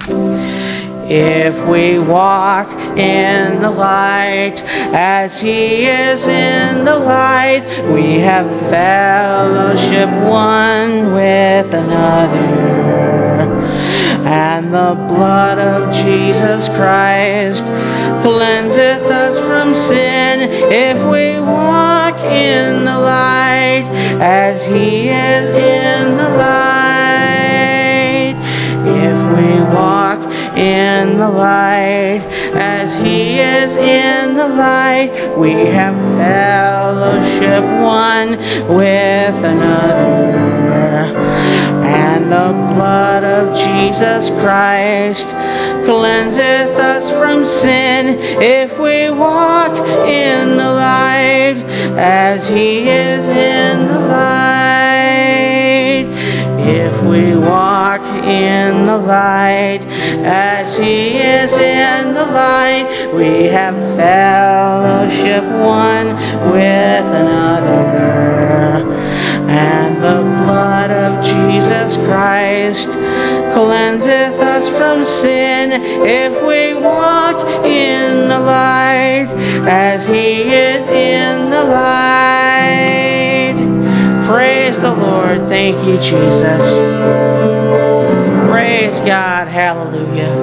If we walk in the light as He is in the light, we have fellowship one with another. And the blood of Jesus Christ cleanseth us from sin. If we walk in the light as He is in the light, if we walk in the light as He is in the light, we have fellowship one with another. And the blood of Jesus Christ cleanseth us from sin. If we walk in the light as He is in the light, if we walk in the light as He is in the light, we have fellowship one with another. And the blood of Jesus Christ cleanseth us from sin. If we walk in the light as He is in the light. Praise the Lord. Thank you, Jesus. Praise God. Hallelujah.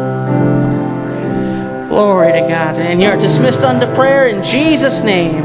Glory to God. And you're dismissed unto prayer in Jesus' name.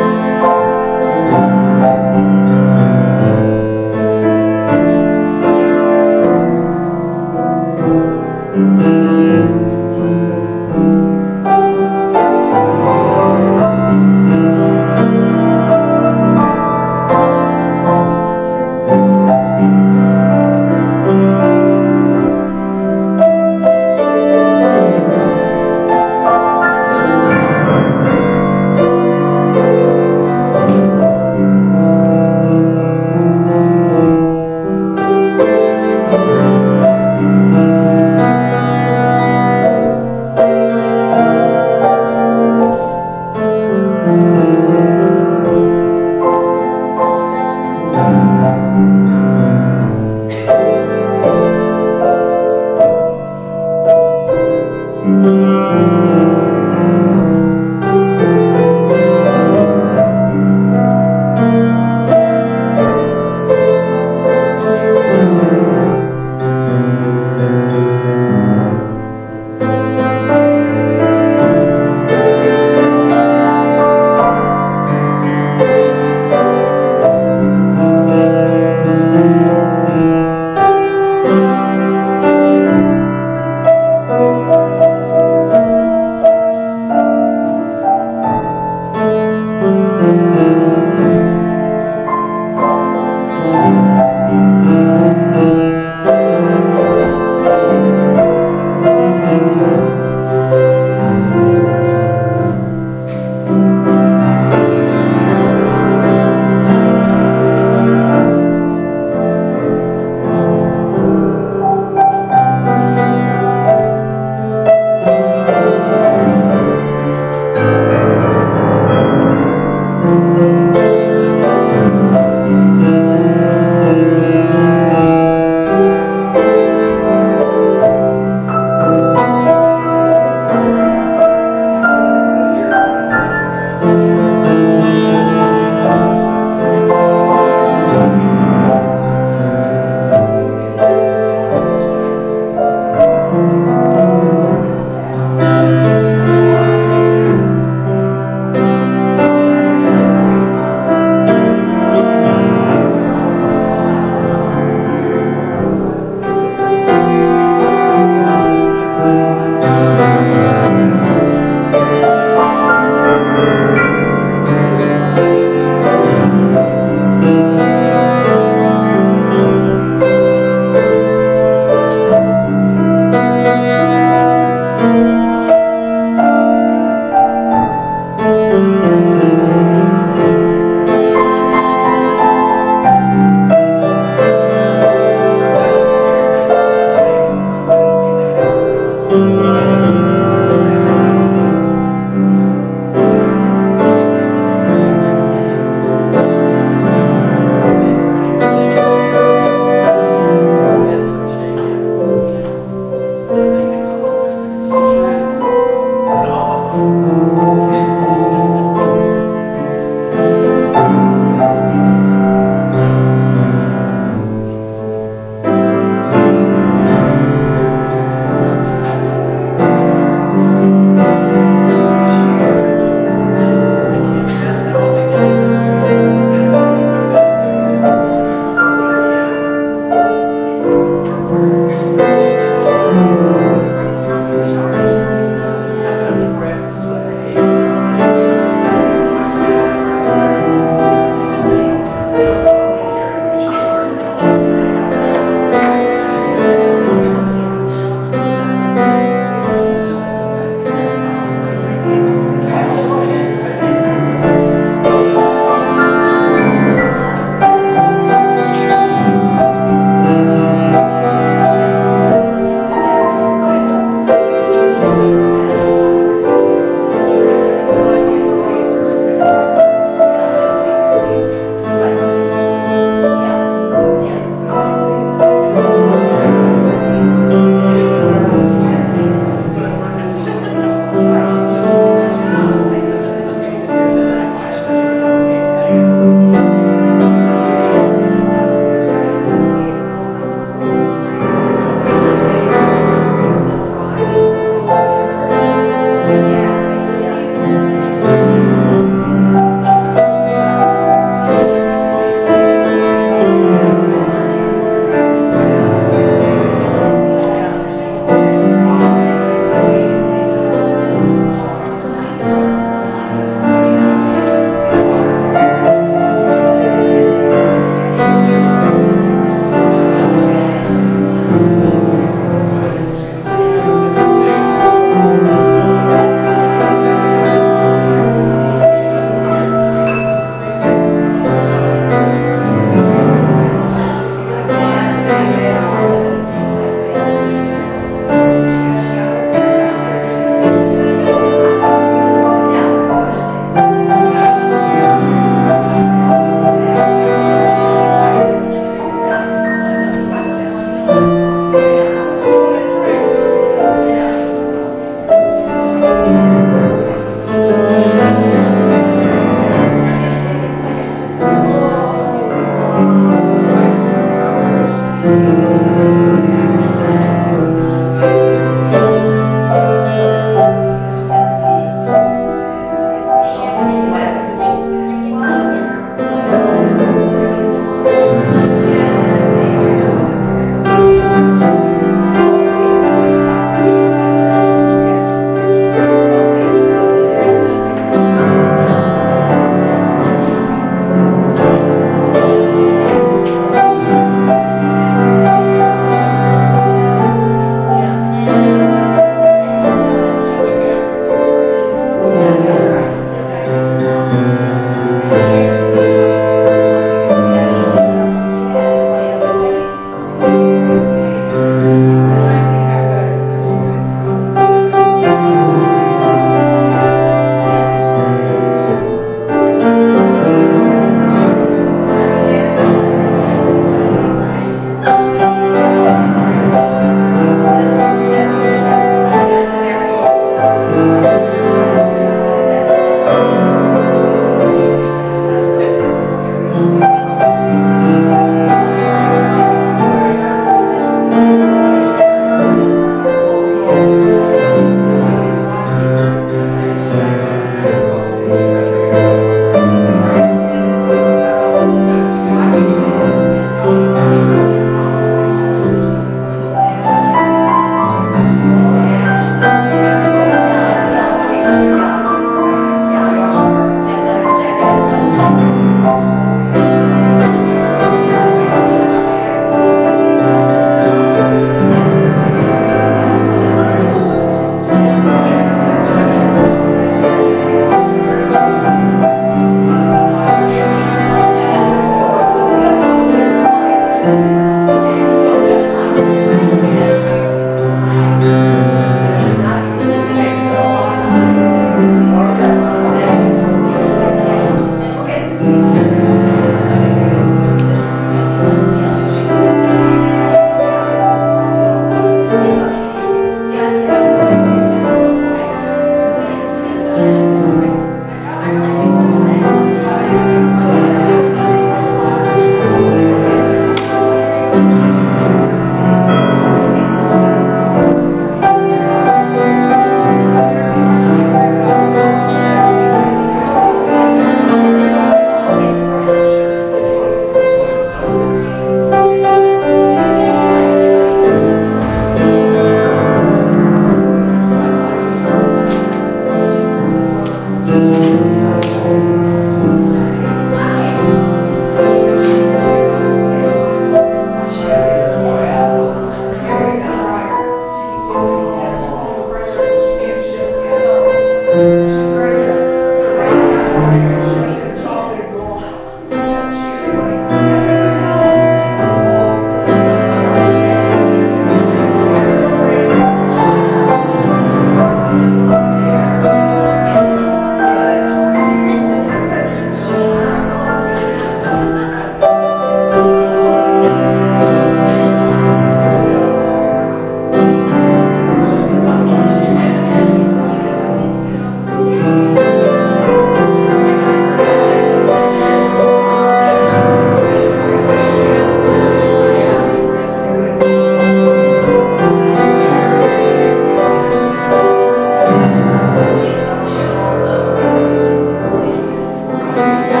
Hallelujah.